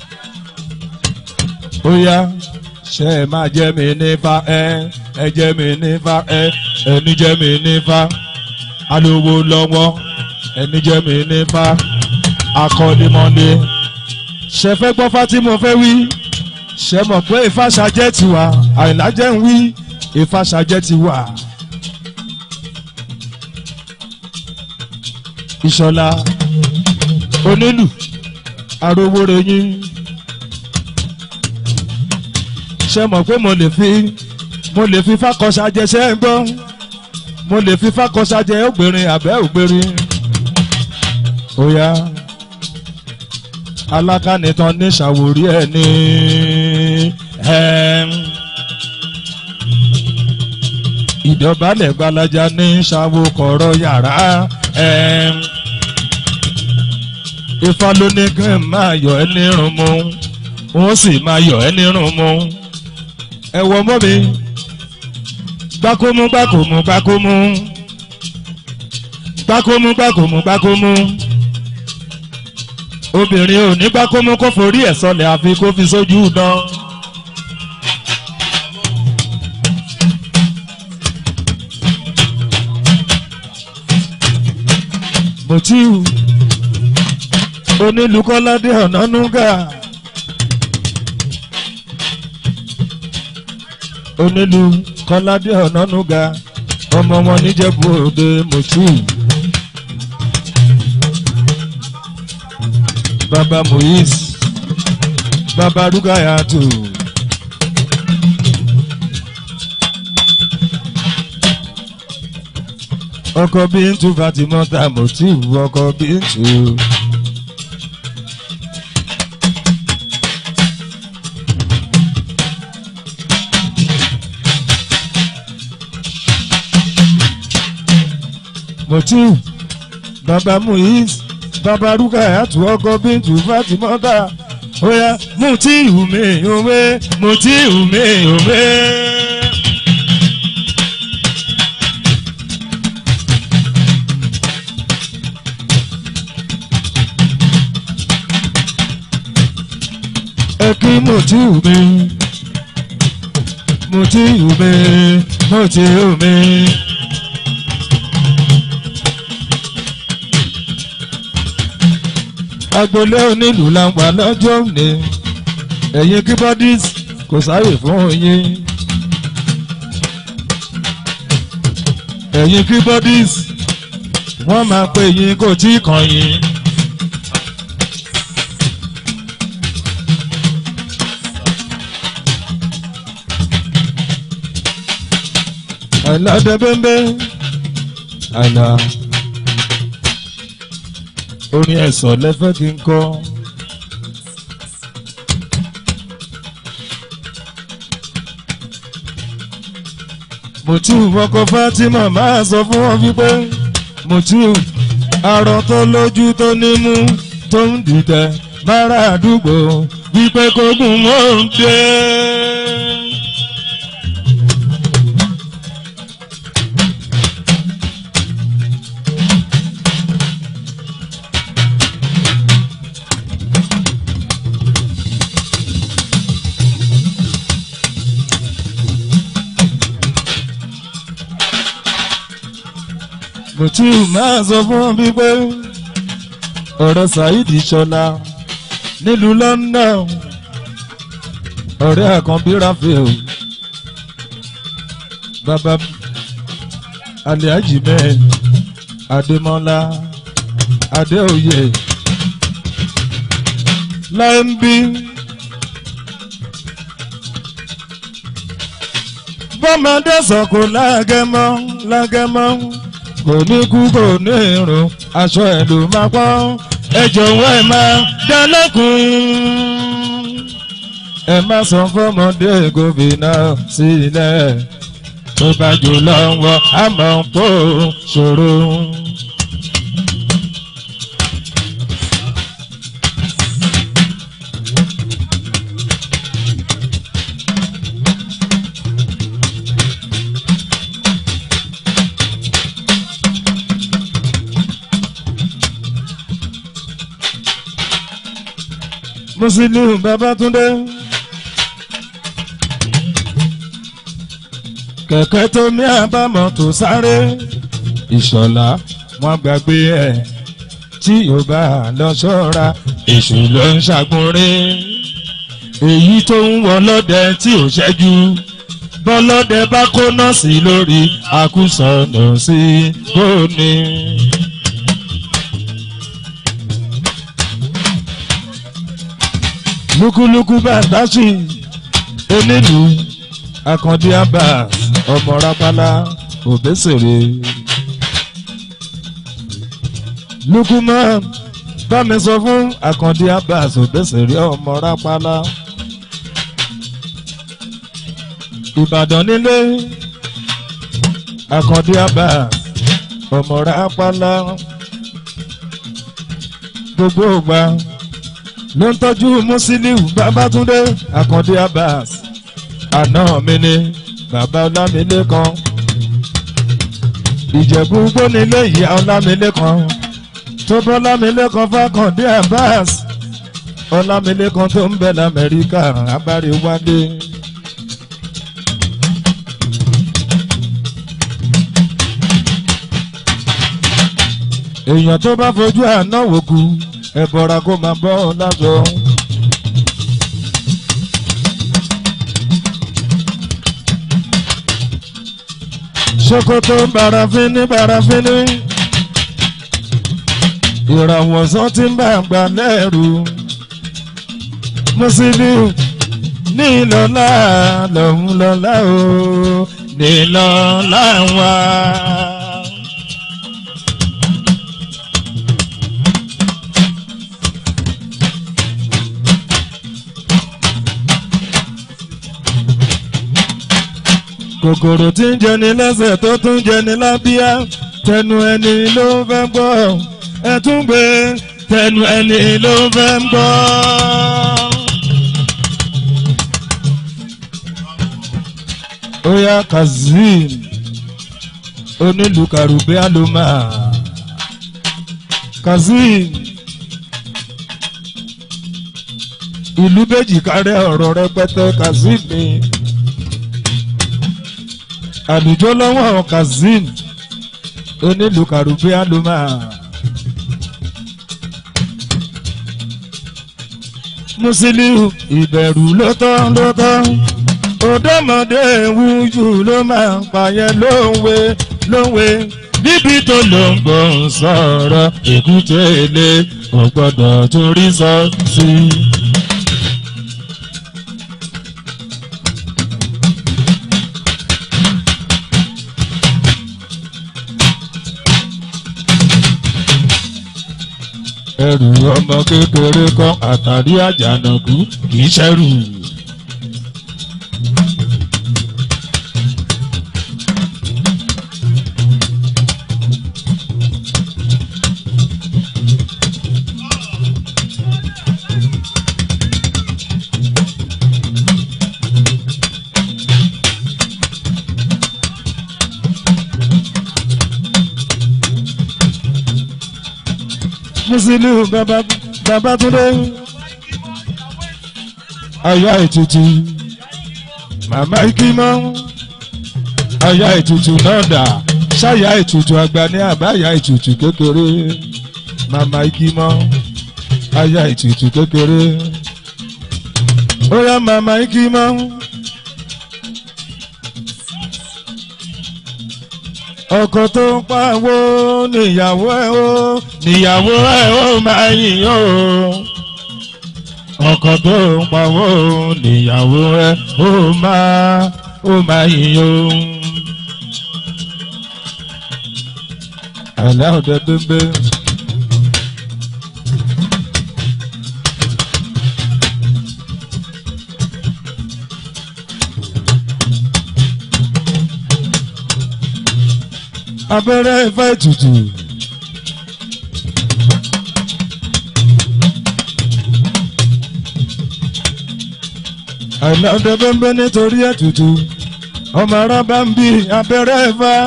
Ó yá ṣe é máa jẹ́ mi nífa ẹ ẹ jẹ́ mi nífa ẹ ẹni jẹ́ mi nífa alówó lọ́wọ́ ẹni jẹ́ mi nífa akọ́lémọ́lé. Ṣe fẹ́ gbọ́ fá tí mo fẹ́ wí ṣe mọ̀ pé ìfàṣàjẹ́ ti wà Àyìnlá jẹ́ ń wí ìfàṣàjẹ́ ti wà. Ìṣọ̀lá onílù arówóre yín ṣe mọ̀ pé mo lè fi mo lè fi fákọ̀ṣàjẹ ṣe ń gbọ́ mo lè fi fákọ̀ṣàjẹ ògbérin àbẹ́ ògbérin. Ó yá alákànnìtàn ní ṣàwórí ẹ̀ ní ìdọ̀bálẹ̀ gbalaja ní ṣàwókọ̀rọ̀ yàrá. Ifá ló ní kí n máa yọ ẹ́ nírun mu wọ́n sì máa yọ ẹ́ nírun mu. Ẹ wọ mọ́ mi gbákómú gbákómú gbákómú gbákómú gbákómú gbákómú. Obìnrin ò ní gbákómú kó forí ẹ̀ sọlẹ̀ àfi kó fi sójú dán. Mòtíù onílù Kọ́ládé Ọ̀nànúgà onílù Kọ́ládé Ọ̀nànúgà ọmọ wọn níjẹ̀bú Òde. Mòtíù bàbá Moise bàbá Rúgáyàtù ọkọ Bíntù Fatimota Mutiu ọkọ Bíntù. Mutiu bàbá Muiz bàbá Rukayatu ọkọ Bíntù Fatimota oya Mutiu mi òwe Mutiu mi òwe. Eki Mutiu mi Mutiu mi Mutiu mi. Agbolé onílù la ń wà lọ́jọ́ òní ẹ̀yin keyboardist kò sáyè fún yín ẹ̀yin keyboardist wọ́n máa pè yín kò tí kàn yín. Àìlá dẹ́bẹ́ńbẹ́ àìlá orin ẹ̀sọ̀ lẹ́fẹ́ kí n kọ́. Mutiu ọkọ Fatima máa sọ fún wọn wípé Mutiu arọ tó lójú tó nímú tó ń dìtẹ̀ mára àdúgbò wípé kógun ó ń dé. Mutiu máa sọ fún mi pé ọ̀rẹ́ Saheed Ṣọlá nílùú London ọ̀rẹ́ Àkànbí Raphael bàbá Alhaji mẹ́ẹ̀ Adémọ́lá Adéoyè láńbí bọ́mọdé sọ̀kò lágẹ̀mọ́ lágẹ̀mọ́. Kò ní kú kò ní irun aṣọ ẹ̀ ló máa pọ́n ẹ jọ̀wọ́ ẹ máa dálẹ́kun ẹ má sọ fọmọdé gómìnà sílẹ̀ tó bá jù lọ́wọ́ àmọ́ kó ṣòro. Musiliu Babátúndé kẹ̀kẹ́ tó ní àbámọ̀ tó sáré Ìṣọ̀lá wọn gbàgbé ẹ̀ tí yóò bá lọ ṣọ́ra èṣù ló ń ṣàgúnrẹ́ èyí tó ń wọ lọ́dẹ tí ò ṣẹ́jú bọ́lọ́dẹ bá kó nọ́ọ̀sì lórí àkúsọ̀nà sí bóni. Lúkúlúkú Bàdáṣì onílù Àkàndí Abbas ọmọ Rápálá Òbésèré. Lukuman bá mi sọ fún Àkàndí Abbas Òbésèré ọmọ Rápálá. Ìbàdàn nílé Àkàndí Abbas ọmọ Rápálá. Gbogbo ògbà ló ń tọ́jú Musiliu Babátúndé Àkàndí Abbas àná mi ni bàbá Ọlámilékan Ìjẹ̀bú gbónílé ìyá Ọlámilékan tó bọ́ Ọlámilékan f'Àkàndí Abbas Ọlámilékan tó ń bẹ l'Amẹ́ríkà abáre wálé. èèyàn tó bá fojú àná wò kú ẹ bọ́ra kó máa bọ́ lájọ. Ṣòkòtò barafini barafini ìràwọ̀ sàn ti ń bá gbà lẹ́rù. Musiliu ní lọ́lá lòun lọ́lá o ní lọ́lá wa. kòkòrò tí ń jẹni lẹ́sẹ̀ tó tún jẹni lábíyá tẹnu ẹni ló fẹ́ gbọ́ ẹ tún gbé tẹnu ẹni ló fẹ́ gbọ́. Oya Kazeem onílù Karùbí Aloma Kazeem ìlú méjì kárẹ́ ọ̀rọ̀ rẹpẹtẹ Kazeem ni àlùjọ lọ́wọ́ Kazeem onílù Karùbí Aloma. Musiliu ìbẹ̀rù ló tán ló tán òdòmọdé wújú ló máa ń pààyàn lówe lówe níbi tó ló ń gbọ́ sọ̀rọ̀ èkúté ilé ò gbọ́dọ̀ torí sọ sí. ẹrù ọmọ kékeré kan àtàrí àjànàkú kì í ṣẹ́rù. Musiliu baba Babátúndé aya ètùtù màmá ikimọ aya ètùtù náà dà ṣáya ètùtù àgbà ní àbáyà ètùtù kékeré màmá ikimọ aya ètùtù kékeré óyá màmá ikimọ. ọkọ tó ń pawó níyàwó ẹ ó níyàwó ẹ ó máa yìn ó ọkọ tó ń pawó níyàwó ẹ ó máa ó máa yìn ó. àlẹ́ òde bẹ́ẹ̀. abẹ́rẹ́ ìfẹ́ ètùtù àìlá ọdẹ bẹ́ẹ̀ nítorí ètùtù ọmọ ara bá ń bí abẹ́rẹ́ ìfẹ́.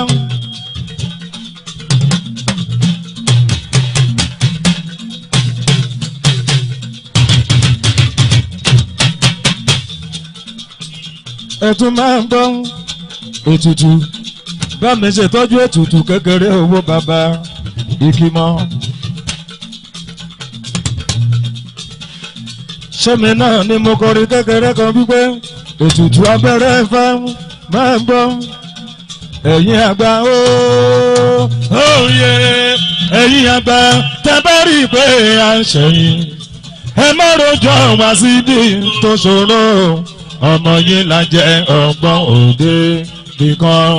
ẹ̀tún máa ń gbọ́ ètùtù bá mi ṣètọ́jú ètùtù kékeré owó bàbá ìkìmọ̀. sẹ́mi náà ni mo kọrin kékeré kan wípé ètùtù abẹ́rẹ́ Ifá máa ń gbọ́ ẹ̀yin àgbà óòyè ẹ̀yin àgbà tẹ́ bá rí i pé à ń ṣẹ̀yìn ẹ má rojọ́ wá síbi tó ṣòro ọmọ yín la jẹ́ ọgbọ́n òde nìkan.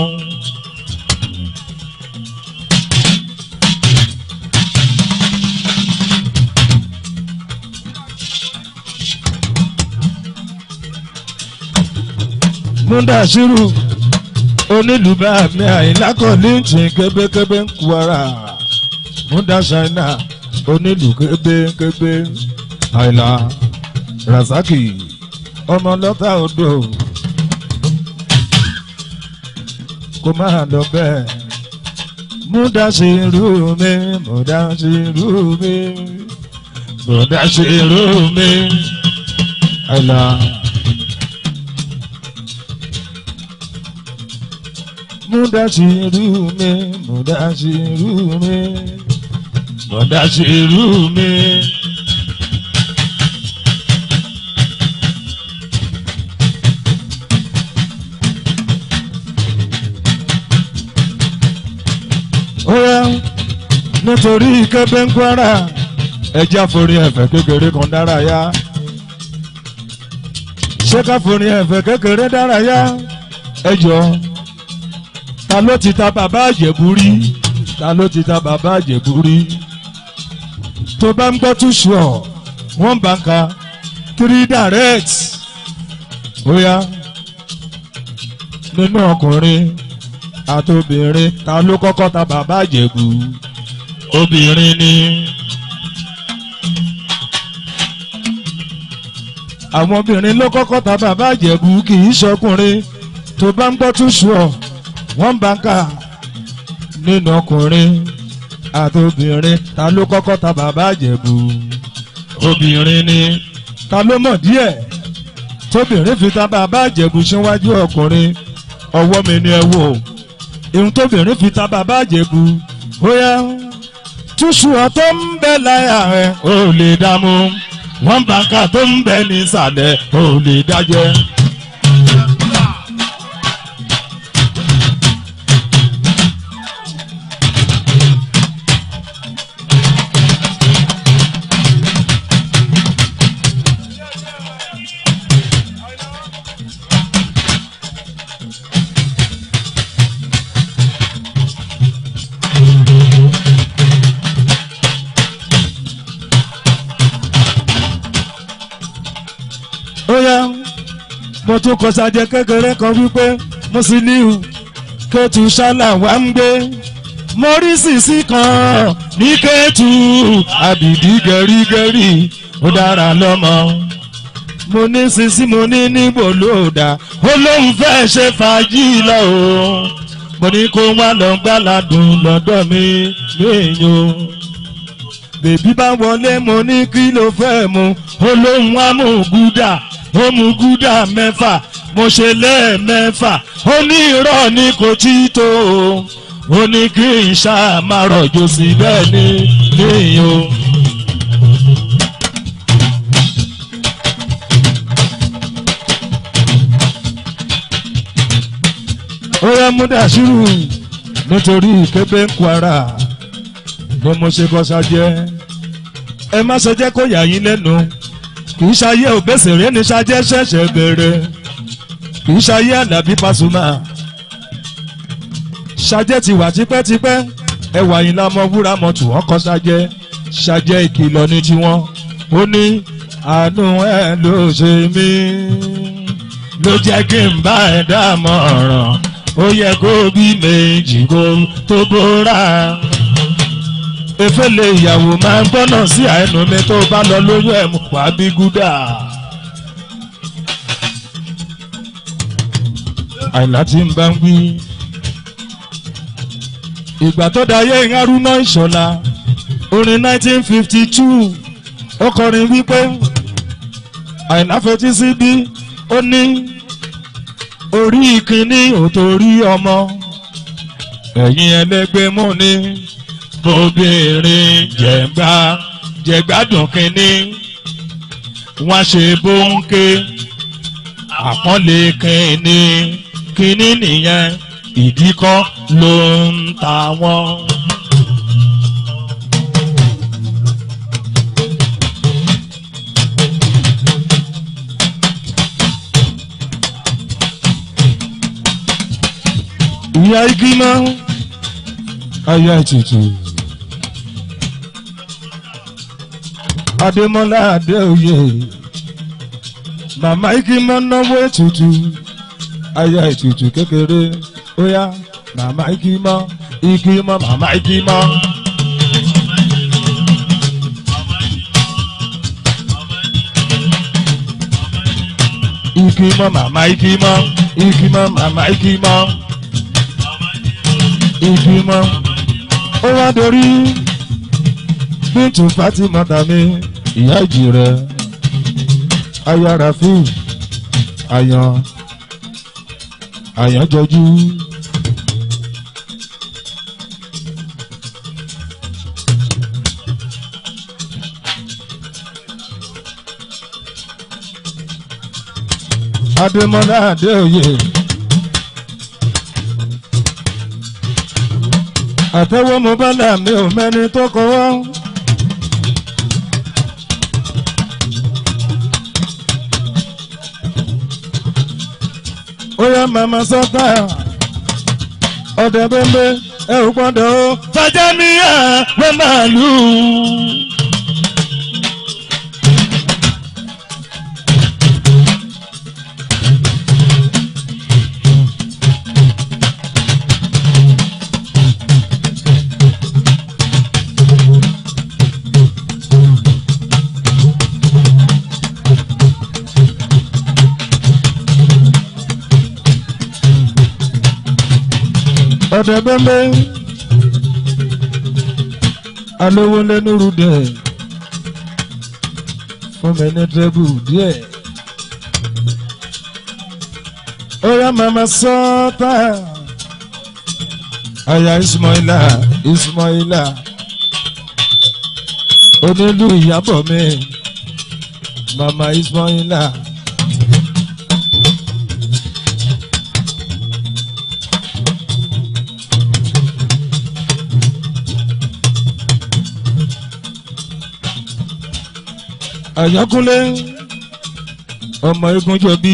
Múndàṣírù onílùbá mi àìlákọ̀ọ́lì ń tì kébékébé ń Kwara Múndàṣáínà onílù kébékébé àìlà Razaki ọmọ lọ́tà odò kò máa lọ bẹ́ẹ̀. Múndàṣírù mi Múndàṣírù mi Múndàṣírù mi àìlà. Múndàṣírù mi Múndàṣírù mi Múndàṣírù mi. Óyá nítorí kébé ń Kwara ẹja forí ẹ̀fẹ̀ kékeré kan dárayá ṣé ká forí ẹ̀fẹ̀ kékeré dárayá ẹjọ́. Ta ló ti ta bàbá Àjẹ̀bú rí? Ta ló ti ta bàbá Àjẹ̀bú rí? Tó bá ń gbọ́ tún ṣùọ́ wọ́n bá ń ka three direct. Óyá nínú ọkùnrin àtobìnrin ta ló kọ́kọ́ ta bàbá Ìjẹ̀bú obìnrin ni. àwọn obìnrin ló kọ́kọ́ ta bàbá Ìjẹ̀bú kì í ṣọkùnrin tó bá ń gbọ́ tún ṣùọ́ wọ́n bá kà nínú ọkùnrin àtobìnrin ta ló kọ́kọ́ ta bàbá Ìjẹ̀bú obìnrin ni. ta ló mọ̀ díẹ̀ tóbìnrin fi ta bàbá Ìjẹ̀bú síwájú ọkùnrin ọwọ́ mi ni ẹ wò ihun tóbìnrin fi ta bàbá Ìjẹ̀bú bóyá túṣu ọtọ́ ń bẹ láyà rẹ̀ ó lè dààmú wọ́n bá ká tó ń bẹ nísàlẹ̀ ó lè dájẹ́. mo tún kọ sàjẹ kékeré kan wípé Musiliu Kétu ṣálà wà ń gbé mo rí sìsì kan ní Kétu àbìdí gẹ̀rígẹ̀rí ó dára lọ́mọ mo ní sìsì mo ní níbo ló dà ó lóun fẹ́ ṣe fàájì lọ o mo ní kó wá lọ gbáládùn lọ́dọ̀ mi léèyàn bèbí bá wọlé mo ní kí ló fẹ́ mu ó lóun wá mú gúdà ó mú gúdà mẹ́fà mo ṣe lẹ́ẹ̀mẹ́fà ó ní irọ́ ní kò tí tó ó ní kí n ṣáà máa rọ̀jò sí bẹ́ẹ̀ ni níyìn o. ó yẹ mú Dàṣírù nítorí Kébé ń Kwara ni mo ṣe bọ́ sájẹ́ ẹ má ṣe jẹ́ kó yà yín lẹ́nu kì í ṣayé òbẹ́sẹ̀rẹ́ ní ṣajẹ́ ṣẹ̀ṣẹ̀ bẹ̀rẹ̀ kì í ṣayé Àlàbí Pasuma ṣajẹ́ ti wà tipẹ́tipẹ́ ẹwà yìí la mọ wúrà mọ́tò wọ́n kọ́ ṣajẹ́ ṣajẹ́ ìkìlọ̀ ní tiwọn ó ní àánú ẹ ló ṣe mí ló jẹ́ kí n bá ẹ dámọ̀ràn ó yẹ kó bí méjì kó tó bóra efele ìyàwó máa ń gbọ́nà sí àẹnu mi tó bá lọ lóyún ẹ̀mú wá bí gúdà. Àìlá tí ń bá ń wí. ìgbà tó dayé Haruna Ìṣọ̀lá orin nineteen fifty two ó kọrin wípé Àìlá fetí sí bí ó ní orí ìkíní ò torí ọmọ ẹ̀yìn ẹlẹ́gbẹ́ mú ni obìnrin jẹ̀gbá jẹ̀gbádùn kínní wọ́n ṣe bóńké àpọ́nlé kínní kínní nìyẹn ìdíkọ́ ló ń ta wọ́n. ìyá igi máa ń ayé ètùtù. Adémọ́lá Adéoyè màmá igi máa ń náwó ètùtù aya ètùtù kékeré ó yá màmá igi mọ́ igi mọ́ màmá igi mọ́. Igi mọ́ màmá igi mọ́ igi mọ́ màmá igi mọ́ igi mọ́ ó wá dorí Bíntu Fatima tàmí ìyá ìjì rẹ̀ aya Rafiu àyàn àyàn jọjú. Adémọ́lá Adéoyè àtẹwọ́ mo bá là mí ò mẹ́ni tó kọ́wọ́. Ó yá màmá sọ́tà ọ̀dẹ̀ bẹ́ẹ̀ ẹ ò gbọ́dọ̀ ó fàjẹ́ mi à wẹ́ màálù. ọ̀dẹ̀ bẹ́ẹ̀ alówó lẹ́nu rúdẹ̀ fún mi ní tẹ́bù díẹ̀. Oya mama sọ́tà aya Ismaila Ismaila onílù Ìyábọ̀ mi mama Ismaila. Àyánkúnlé ọmọ Egunjọbí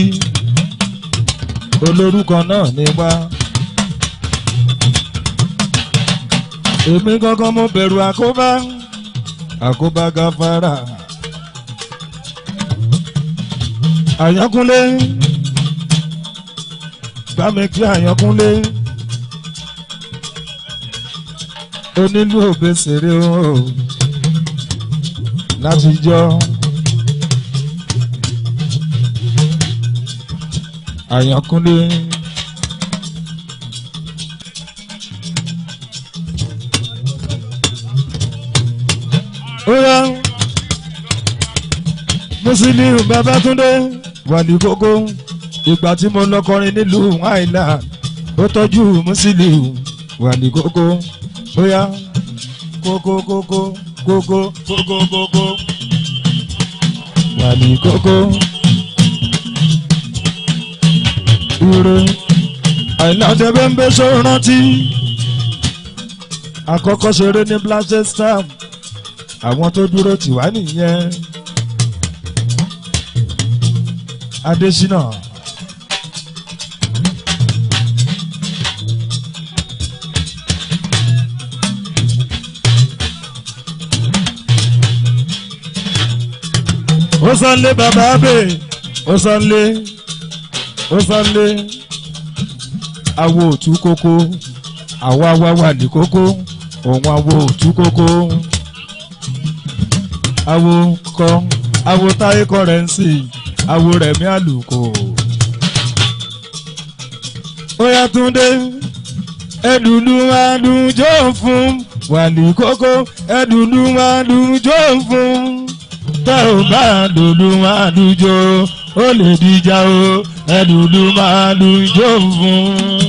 olórúkọ náà ní wá. Èmi gangan mo bẹ̀rù àkóbá àkóbá gáfárà. Àyánkúnlé bá mi kí Àyánkúnlé onílù Òbésèré o láti jọ. Àyánkúnlé oya Musiliu Babátúndé Wàlí Kókó ìgbà tí mo lọ kọrin nílùú àìlà ó tọ́jú Musiliu Wàlí Kókó oya kókó kókó kókó kókó kókó Wàlí Kókó. Ire àìláde bẹ́ẹ̀ ṣó rántí àkọ́kọ́ ṣeré ní Blackstone àwọn tó dúró tì wá nìyẹn Adésínà. Ó sanlé bàbá abẹ́ ó sanlé ó sanlé awo òtú kókó àwa wá wà ní kókó òun awo òtú kókó awo kọ awo Táyé Kọ́rẹ́ǹsì awo Rẹ̀mí Àlùkò. Óyá Túndé ẹdùnú àdùnjọ́ fún Wàlí Kókó ẹdùnú àdùnjọ́ fún tẹ́ ò bá dùnú àdùnjọ́ ó lè dìjà o ẹdùnú àdùnjọ́ fún.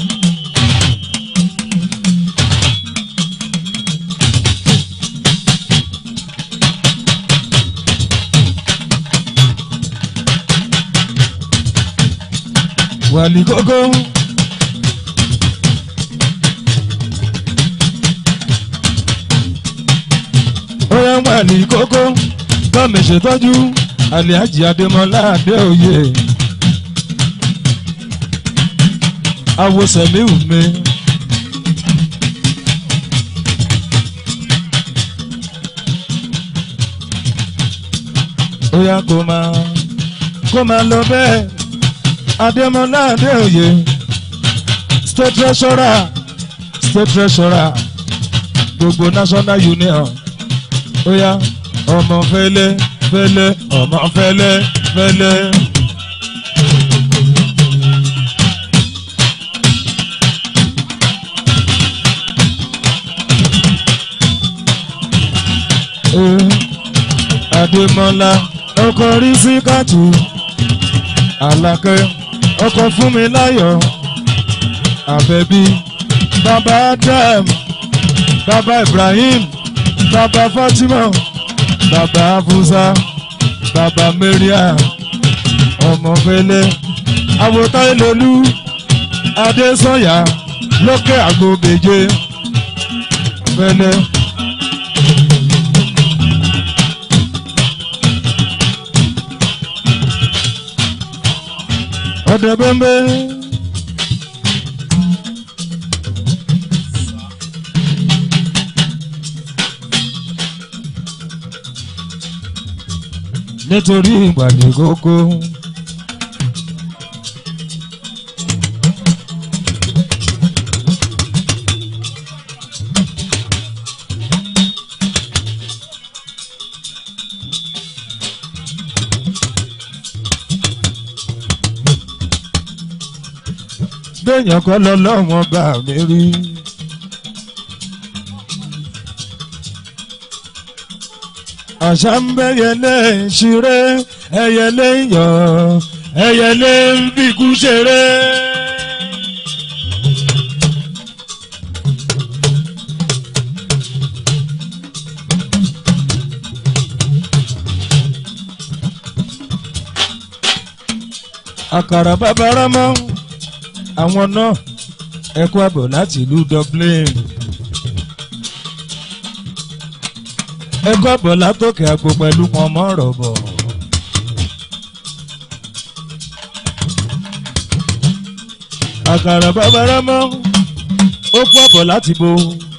Wàlí Kókó óyá Wàlí Kókó bámi ṣètọ́jú Àlíhájì Adémọ́lá Adéoyè awosẹ̀mí mi óyá kó máa kó máa lọ bẹ́ẹ̀. Adémọ́lá Adéoyè state treasurer state treasurer gbogbo national union óyá ọmọ fẹlẹ fẹlẹ ọmọ fẹlẹ fẹlẹ. Adémọ́lá ọkọ Rísíkátù Àlàkẹ́ ọkọ Fúnmiláyọ̀ Àbẹ̀bí bàbá Adam bàbá Ibrahim bàbá Fatima bàbá Afusa bàbá Mariam ọmọfẹlẹ Awótáyélolú Adésànyà lókè Àgbòbèjé fẹlẹ. Ọ̀dẹ̀ bẹ́ẹ̀ nítorí Wàlí Kókó béèyàn kọ́ lọ lọ́wọ́n bá mi rí. àṣà ń bẹ́yẹlé ṣeré ẹyẹlé yọ̀ ẹyẹlé ń bíkú ṣeré. àkàrà bàbára mọ́ àwọn náà ẹ̀kọ́ àbọ̀ láti ìlú Dublin. ẹ̀kọ́ àbọ̀ látòkè àgbo pẹ̀lú pọ̀nmọ́ rọ̀bọ̀. àkàrà bàbára mọ́ ó kú àbọ̀ láti bo.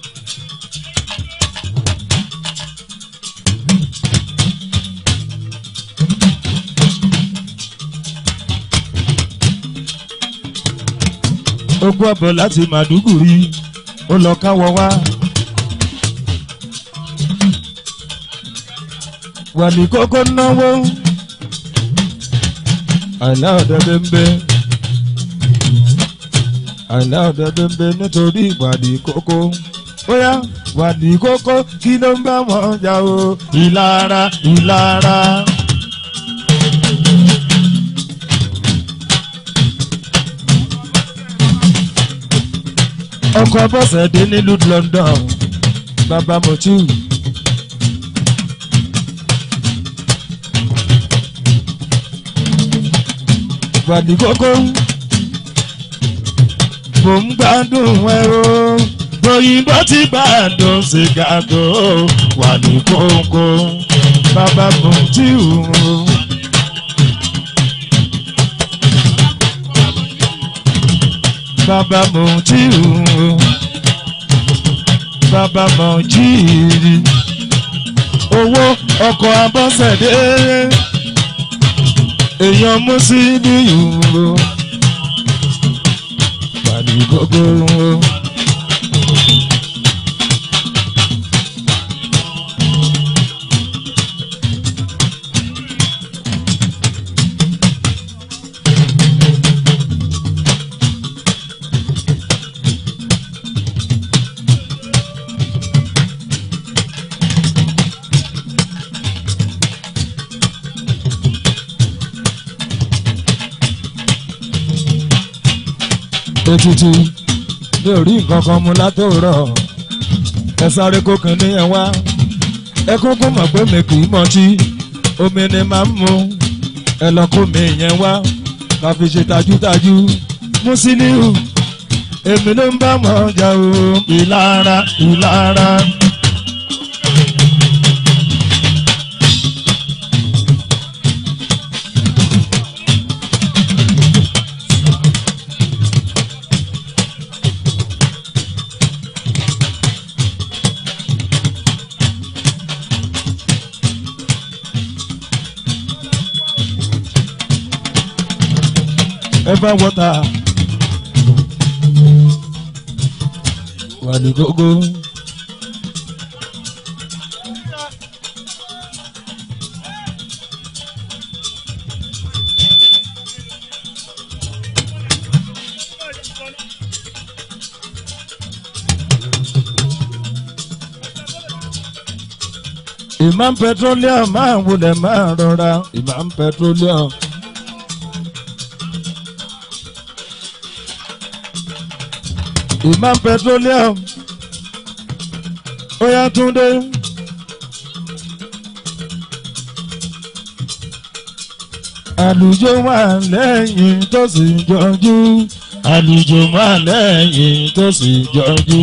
ó kú àbọ̀ láti Màdúgùrí ó lọ káwọ́ wá. Wàlí kókó náwó àìlá ọ̀dẹ bẹ́ńbẹ́ àìlá ọ̀dẹ bẹ́ńbẹ́ nítorí ìwàlí kókó. ó yá wàlí kókó kí ló ń bá wọn jà o ìlara ìlara. ọkọ̀ bọ́sẹ̀ dé nílùú London bàbá Motiu. Wàlí kókó mò ń gbádùn ẹ o òyìnbó ti gbádùn sìgá tó Wàlí kókó bàbá Motiu. Bàbá Motiu bàbá Motiu owó ọkọ̀ Abọ́sẹ̀dé èèyàn Musiliu Wàlí kókó. Ètùtù mi ò rí nǹkan kan mu látòrọ̀ ẹ sáré kó kínní ẹ wá ẹ kúkú mọ̀ pé mi kì í mọtí omi ni màá mu ẹ lọ kó mi yẹn wá ká fi ṣe tajútajú. Musiliu èmi ló ń bá wọn jà o ìlara ìlara. Ever water Wàlí kókó. Imam Petroleum máa wulẹ̀ máa rọra Imam Petroleum. Imam Petroleum Oya Túndé àlùjọ wà lẹ́yìn tó sì jọjú àlùjọ wà lẹ́yìn tó sì jọjú.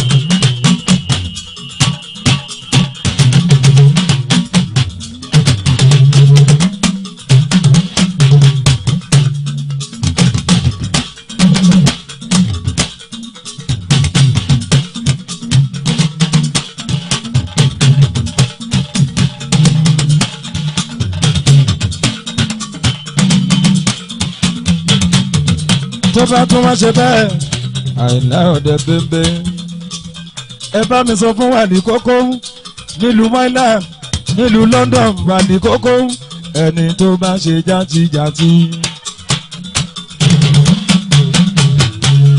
tó bá tún wá ṣe bẹ́ẹ̀ àìlá ọ̀dẹ bẹ́ẹ̀ ẹ bá mi sọ fún Wàlí kókó nílùú Mainland nílùú London Wàlí kókó ẹni tó bá ṣe játijàti.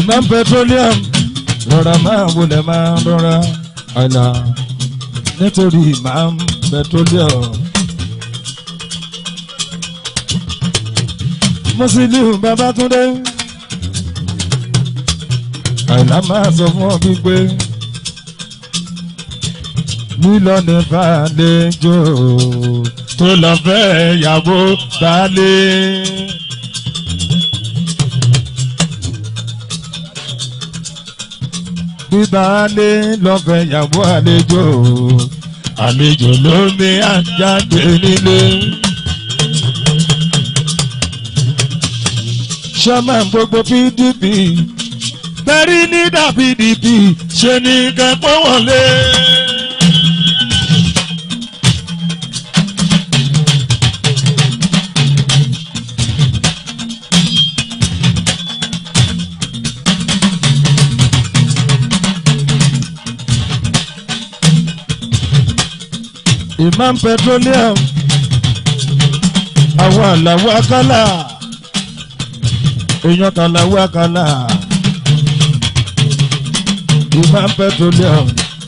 Imam petroleum rọra máa wọlé máa rọra àìlà nítorí Imam petroleum. Musiliu Babátúndé àìlà máa sọ fún ọ wípé lílọ ní fàlejò tó lọ fẹ́ yàwó balẹ̀. Bíbalé lọ́fẹ̀ yàwó àlejò àlejò ló ní àjáde nílé. Chairman gbogbo P D P bẹ́rí nídà P D P ṣe ní kẹ́pọ́ wọlé. Imam petroleum àwọn àlàwọ̀ akálà èèyàn kan làwọ̀ akálà Imam petroleum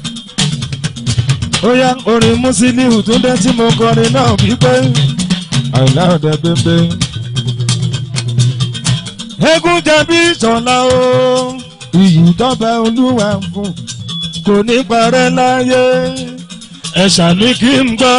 ó yá orin Musiliu Túndé tí mo kọrin náà wípé àìlá ọ̀dẹ bẹ́ẹ̀ eégún jẹ̀bi ìṣọ̀lá o iyì tọ́ba olúwa fún kò ní parẹ́ láyé ẹ̀ṣà ní kí n gbọ́.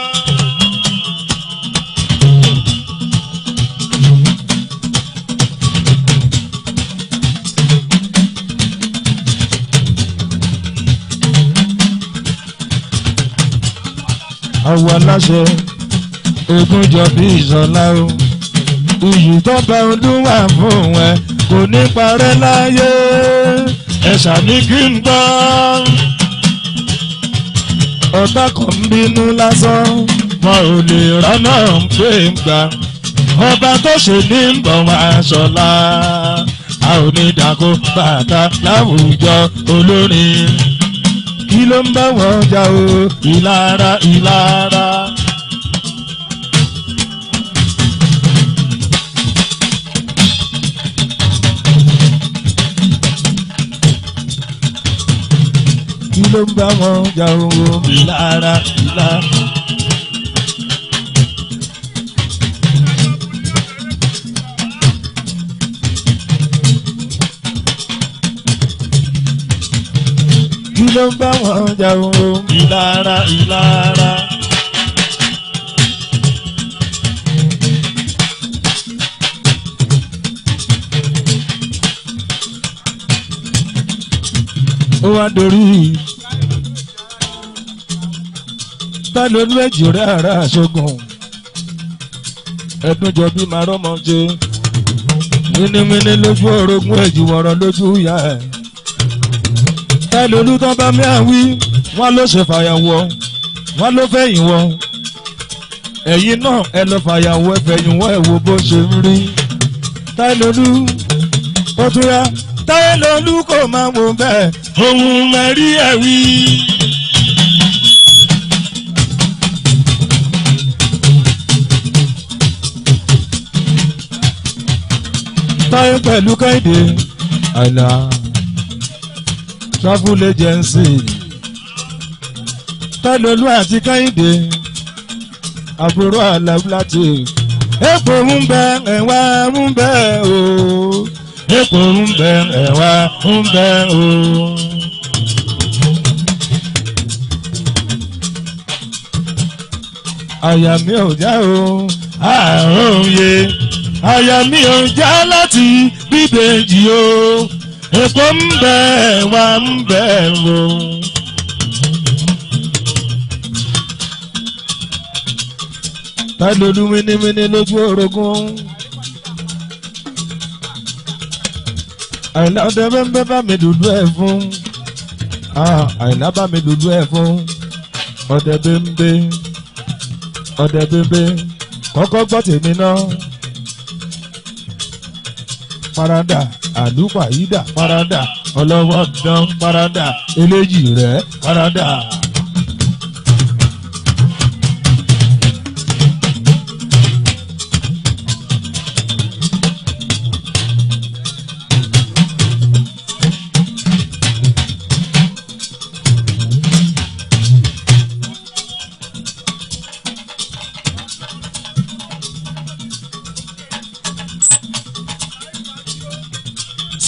Àwọn aláṣẹ eégún jẹ̀bi ìṣọ̀lá o iyì tọ́ba olúwa fún ẹ kò ní parẹ́ láyé ẹ̀ṣà ní kí n gbọ́. Ọ̀tá kan ń bínú lásán wọn ò lè rọ́nà pé ń gbà ọba tó ṣe ní ń bọ̀ wá ṣọlá a ò ní dàkó bàtà láwùjọ olórin kí ló ń bá wọn jà o ìlara ìlara. Kí ló ń bá wọn jà o ìlara ìlara. Kí ló ń bá wọn jà o ìlara ìlara. Ó wá dorí ta ló ní ẹ̀jì rẹ̀ ara àṣogun ẹ̀dùn jọ bí màá rọ́mọ ṣe mínímíní lójú orogún ẹ̀jì wọ̀rọ̀ lójú ìyá ẹ̀ ta ló lú tán bá mi àwí wọ́n ló ṣe fàyàwọ́ wọ́n ló fẹ̀yìn wọ́ ẹ̀yin náà ẹ lọ fàyàwọ́ ẹ fẹ̀yìn wọ́ ẹ̀ wo bó ṣe ń rí ta ló lú ó tún yá táyé lolú kò máa wò bẹ́ẹ̀ ohun mẹ́rí ẹ̀ wí. Táyé pẹ̀lú Kẹ́hìndé àìlà travel agency Tálólú àti Kẹ́hìndé àbúrò àlàbùlàtì èpò ń bẹ ẹ̀wà ń bẹ o èpò ń bẹ ẹ̀wà ń bẹ o. Àyà mi ò já o àrùn yé àyà mi ò já láti bíbèjì o èpò ń bẹ ẹ̀wà ń bẹ o. Tálólú mínímíní lójú orogún. Àìlá ọdẹ bẹ́ẹ̀ bá mi dùdú ẹ̀ fún. Àìlá bá mi dùdú ẹ̀ fún. Ọdẹ bẹ́ẹ̀ ọdẹ bẹ́ẹ̀ kọ́kọ́ gbọ́ tèmi náà. Parada àlùpàyídà parada ọlọ́wọ́ dán parada eléjì rẹ̀ parada.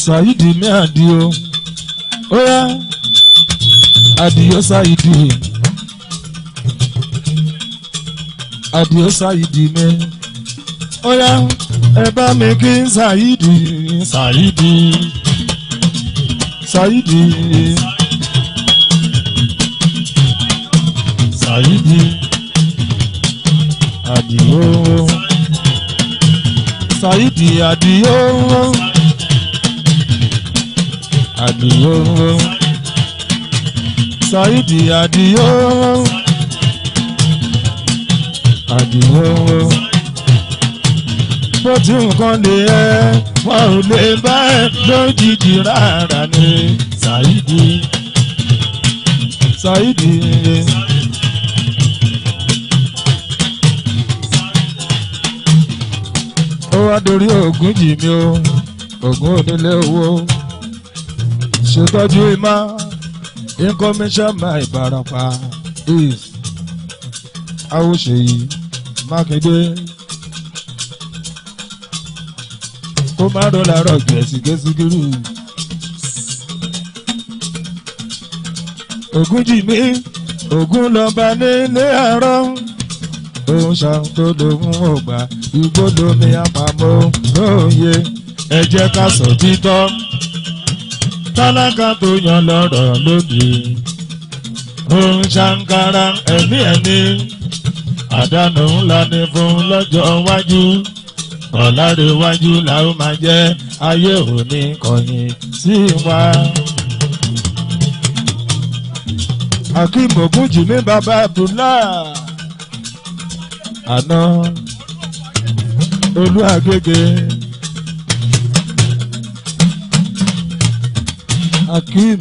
Saidi mi Adio oya Adio Saidi Adio Saidi mi oya ẹ bá mi kí Saidi Saidi Saidi Saidi Adio Saidi Adio Adio Saidi Adio Adio bó ti nǹkan lè ẹ́ wọn ò lè bá ẹ lójijì rárá ni Saidi Saidi. Ó wá dorí ògùn jì mí o ògùn onílé owó ṣètọ́jú ìmá ìkọ́míṣánná Ìbàràpá is Awóṣèyí Mákindé kó má dọ́là rọ̀ gẹ̀ẹ́sìgẹ́sìgírù ògùn jì mí ògùn lọ́ba nílé àárọ̀ òun ṣàtòlóhùn ọgbà igbó lomi àpamọ́ lóye ẹ jẹ́ ká sọ títọ́ tálákà tó yan lọ́rọ̀ lóde òun ṣàǹkárá ẹ̀mí ẹ̀mí àdánù ńlá ní fún lọ́jọ́ iwájú ọ̀làdéwájú làwọn máa jẹ́ ayé òní kọ̀yìn sí wa. Akeem Ogunjimi bàbá Abdullah àná Olú Agége Akeem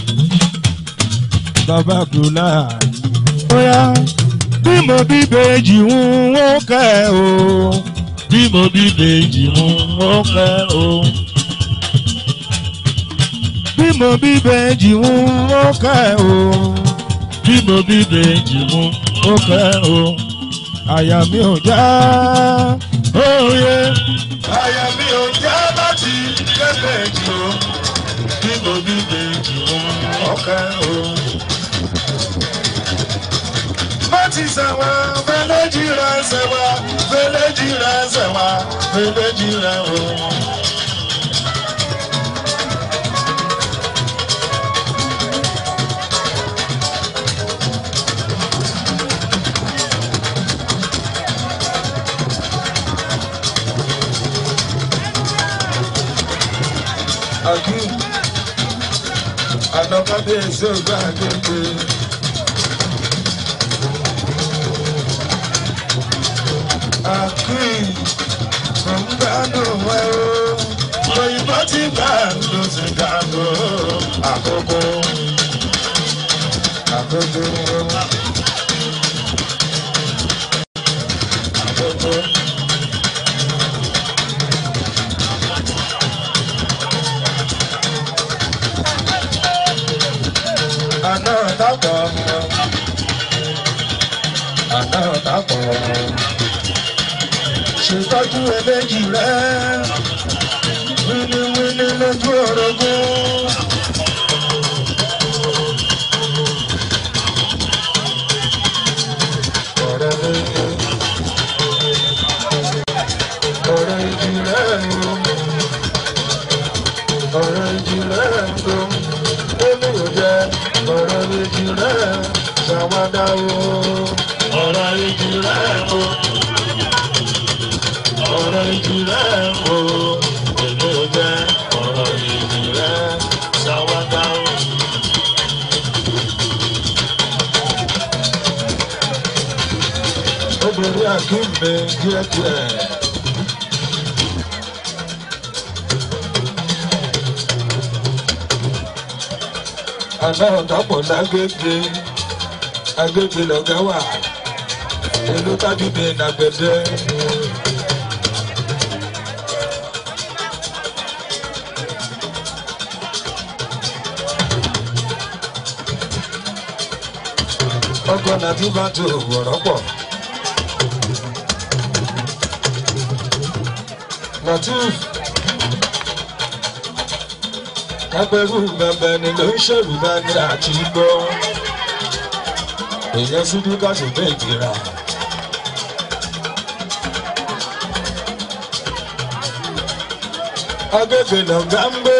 bàbá Abdullah óyá bí mo bí bèjì ń wọ́n kẹ́ o bí mo bí bèjì ń wọ́n kẹ́ o bí mo bí bèjì ń wọ́n kẹ́ o bí mo bí bèjì ń wọ́n kẹ́ o àyà mi ò já òye àyà mi ò já láti jẹ́ bèjì o bí mo bí bèjì ń wọ́n kẹ́ o. Bati sawa, veleji ra sawa, veleji ra sawa, veleji ra o. Akeem, anokade so gbàgbé. Akeem, from Gano, well, for you got it back, losing Gano, Akoko, Akoko, Akoko. I know that one, I know that one. Ṣètọ́jú ẹlẹ́jì rẹ̀ wíníwíní lójú orogún. Ọ̀rẹ́ lóye, ọ̀rẹ́ ìjì rẹ̀ o, ọ̀rẹ́ ìjì rẹ̀ o, olówó jẹ́ ọ̀rẹ́ ìjì rẹ̀ ṣàwádà o, ọ̀rẹ́ ìjì rẹ̀ o. Ọ̀rọ̀ ìjìnlẹ̀ o, èmi ò jẹ́ ọ̀rọ̀ ìjìnlẹ̀ ṣàwádà o. Obìnrin Akeem mi díẹ̀díẹ̀. Àná ọ̀dọ́pọ̀ lágbègbè, agbègbè lọ̀gá wà, ìlú Tájúdé nàgbẹ̀dẹ. Ọkọ̀ nàbí bá tó wọ̀rọ̀ pọ̀. Latif kápẹ́rù bẹ̀bẹ̀ ni ló ń ṣèrù bá ní àti gbọ́ èèyàn síbí káṣí méjì rà. Agége lọ̀gá ń gbé.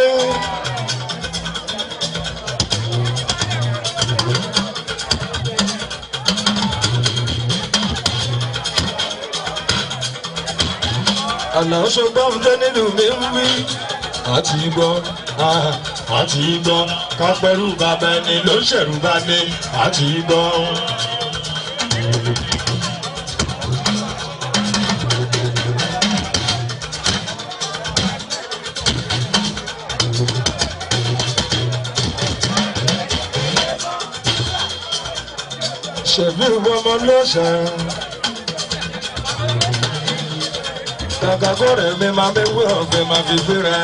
Àná ṣùgbọ́n ń dé nílùú mi ń wí. Àti gbọ́, àti gbọ́, kápẹ́rù bàbá ẹni ló ń ṣẹ̀rù bá ní. Àti gbọ́. Ṣèbí ọmọ lọ́sẹ̀. Kàkà kó rẹ̀ mi máa mi wí ọ̀gbìn máa fi gbéra.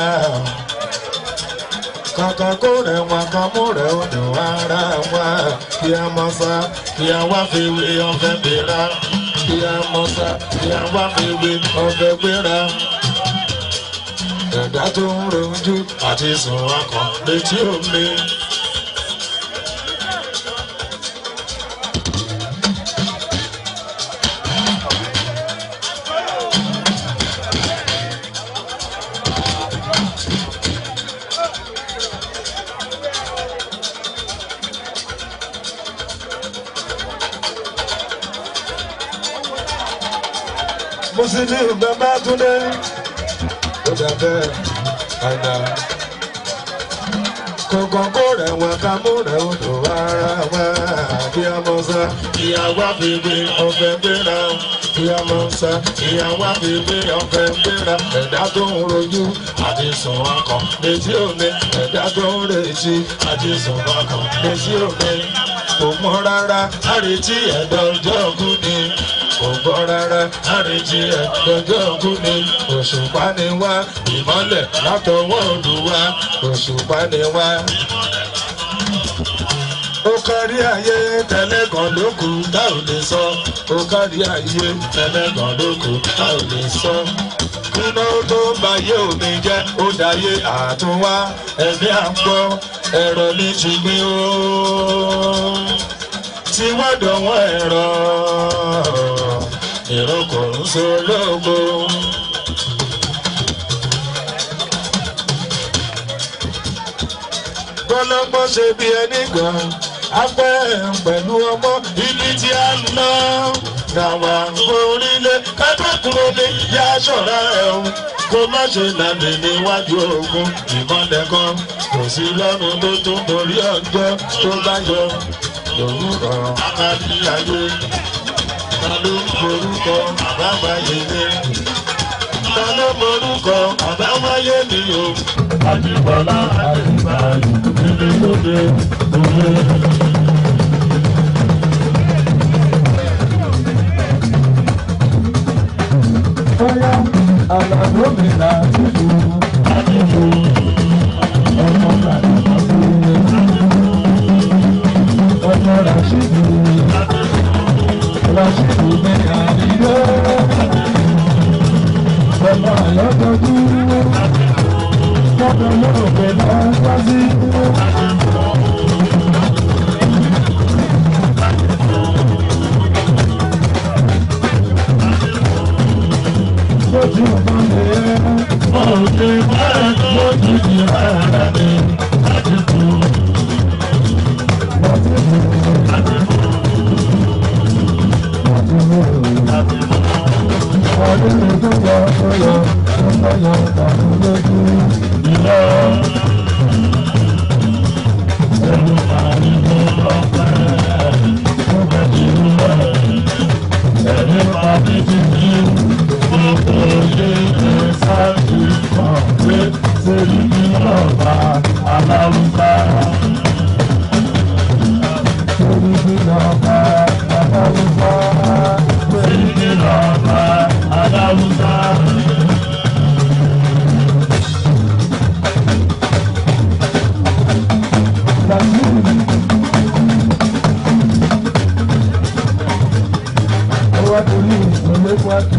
Kàkà kó rẹ̀ wọn kan mú rẹ̀ odò ara wa. Kí a mọ̀ sá, kí a wá fi wé ọ̀fẹ́ gbéra. Kí a mọ̀ sá, kí a wá fi wé ọ̀fẹ́ gbéra. Ẹ̀dá tó ń rojú àti sùn ọkàn létí omi. Mo sì ní bàbá Túndé ó dàbẹ́ àná kọ̀ọ̀kan kó rẹ̀ wọ́n ká mú rẹ̀ odò ara wa kí a mọ̀ sá ìyàwó àfìgbé ọ̀fẹ́ gbéra kí a mọ̀ sá ìyàwó àfìgbé ọ̀fẹ́ gbéra ẹ̀dá tó ń rojú àti sùn ọkàn létí omi ẹ̀dá tó ń retí àti sùn ọkàn létí omi kò mọ́ rárá àrètí ẹ̀dá ọjọ́ ògùn ni. Kò gbọ́ rárá, àrètí ẹ̀ lọ́jọ́ òkú ni. Òṣùpá ni wá, ìmọ́lẹ̀ látọwọ́ Olúwa. Òṣùpá ni wá. Ó kárí ayé tẹ́lẹ̀ kan ló kù tá ò lè sọ. Ó kárí ayé tẹ́lẹ̀ kan ló kù tá ò lè sọ. Kúná tó báyé omi jẹ́ ó dáyé àtúnwá. Ẹ̀mí à ń gbọ́ ẹ̀rọ ní ti gbin ó. Tí wọ́n dọ̀wọ́ ẹ̀rọ. Ìrókò ń so lógo. Bọ́lọ́gbọ́n ṣe bí ẹni gan, apẹ́ pẹ̀lú ọmọ ibi tí a ń ná. Dàwà orílẹ̀ kápẹ́kùnrin ní yá ṣọ̀rá ẹ̀hún. Kó má ṣe nàmì níwájú ogun ìmọ̀lẹ̀ kan. Kò sí lọ́run tó tún borí ọjọ́ tó bá yọ. Lòwúrọ̀ àkàdí ayé. Ta ló ń forúkọ àbáwáyé mi? Ta ló forúkọ àbáwáyé mi o? Àjìbọ̀lá àjìbáyé níbi lóde òwe. Bóyá àlàbò mi là dìbò àdìbò ọmọ làdìbò sí ọmọ Ràṣídì. Ràṣídì ní àdìyẹ ọmọ àyọ́tọ́jú tọ́tọ́ lọ́rọ̀ pẹ̀lú ọjọ́ sí. Lójú ọmọ mi ọ̀rẹ́ máa ń lójú di ara mi àdìbò àdìbò. Ọdún tó yọ tó yọ tó yọ tàbí lójú ìlọ. Ẹnu àríwó ọ̀pẹ́ tó bẹ̀ jù lọ. Ẹni pàdé ti ní gbogbo ilé ìsáàtì kan pé sẹ́yìn ní ọ̀bà aláwùsá. Sẹ́yìn ní ọ̀bà aláwùsá. Sẹ́yìn ní ọ̀bà aláwùsá. Ọwọ́ torí ìpínlẹ̀ Kwara.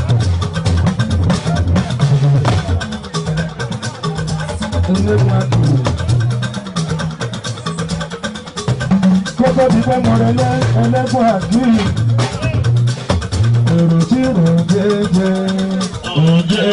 Ilé Kwara. kókó ti fẹ́ mọ̀ rẹ ẹlẹ́gbọ̀n àdúrà èrò tí rò jẹjẹ òjẹ.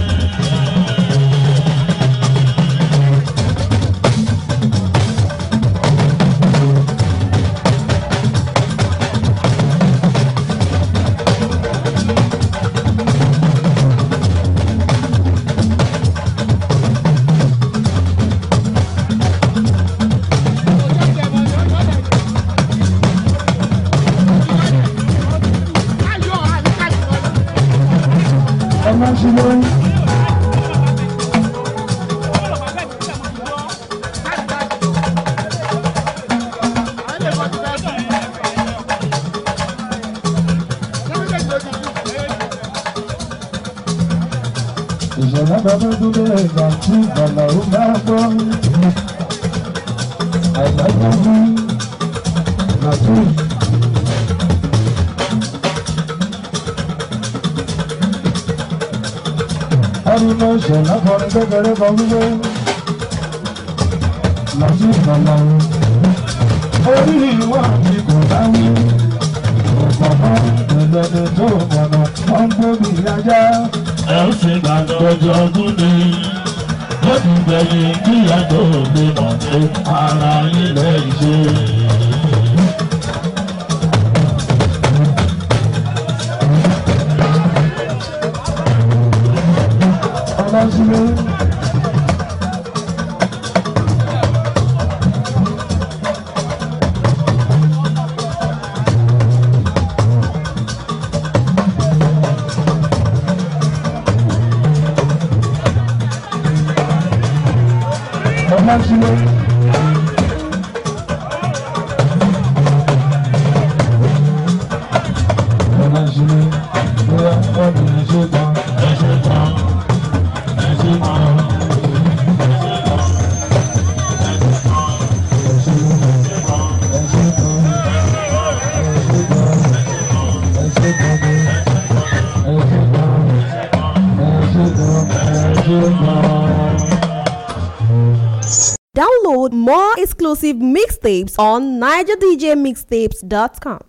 Ìṣẹ̀lẹ̀ bàbá dúró ìgbà tí ìgbàlà ó bá gbọ́. Àìlágbá ní Nàtú. Ẹnìmọ̀ ìṣẹ̀lẹ̀ kọrin kékeré kan wíwé. Nàtú ìgbàlà ó. Orí ìwà mi kò dáwí. Òpópó ìlẹ́ni tó mọ̀nà wọ́n ń gbóbi ajá. Ẹ ń ṣe gbàgbọ́jọ́ ọdún ni lọ́dún gbẹ̀yìn kí ìyàtọ̀ lè mọ̀ pé ara ilẹ̀ ìṣe. Ọlọ́sílẹ̀. Ọlọ́sílẹ̀. Ọlọ́sílẹ̀. Bóyá ọdún ẹ̀ṣẹ̀ tán ẹ̀ṣẹ̀ tán ẹ̀ṣẹ̀ tán. Download more exclusive mixtapes on niger d j mixtapes dot com.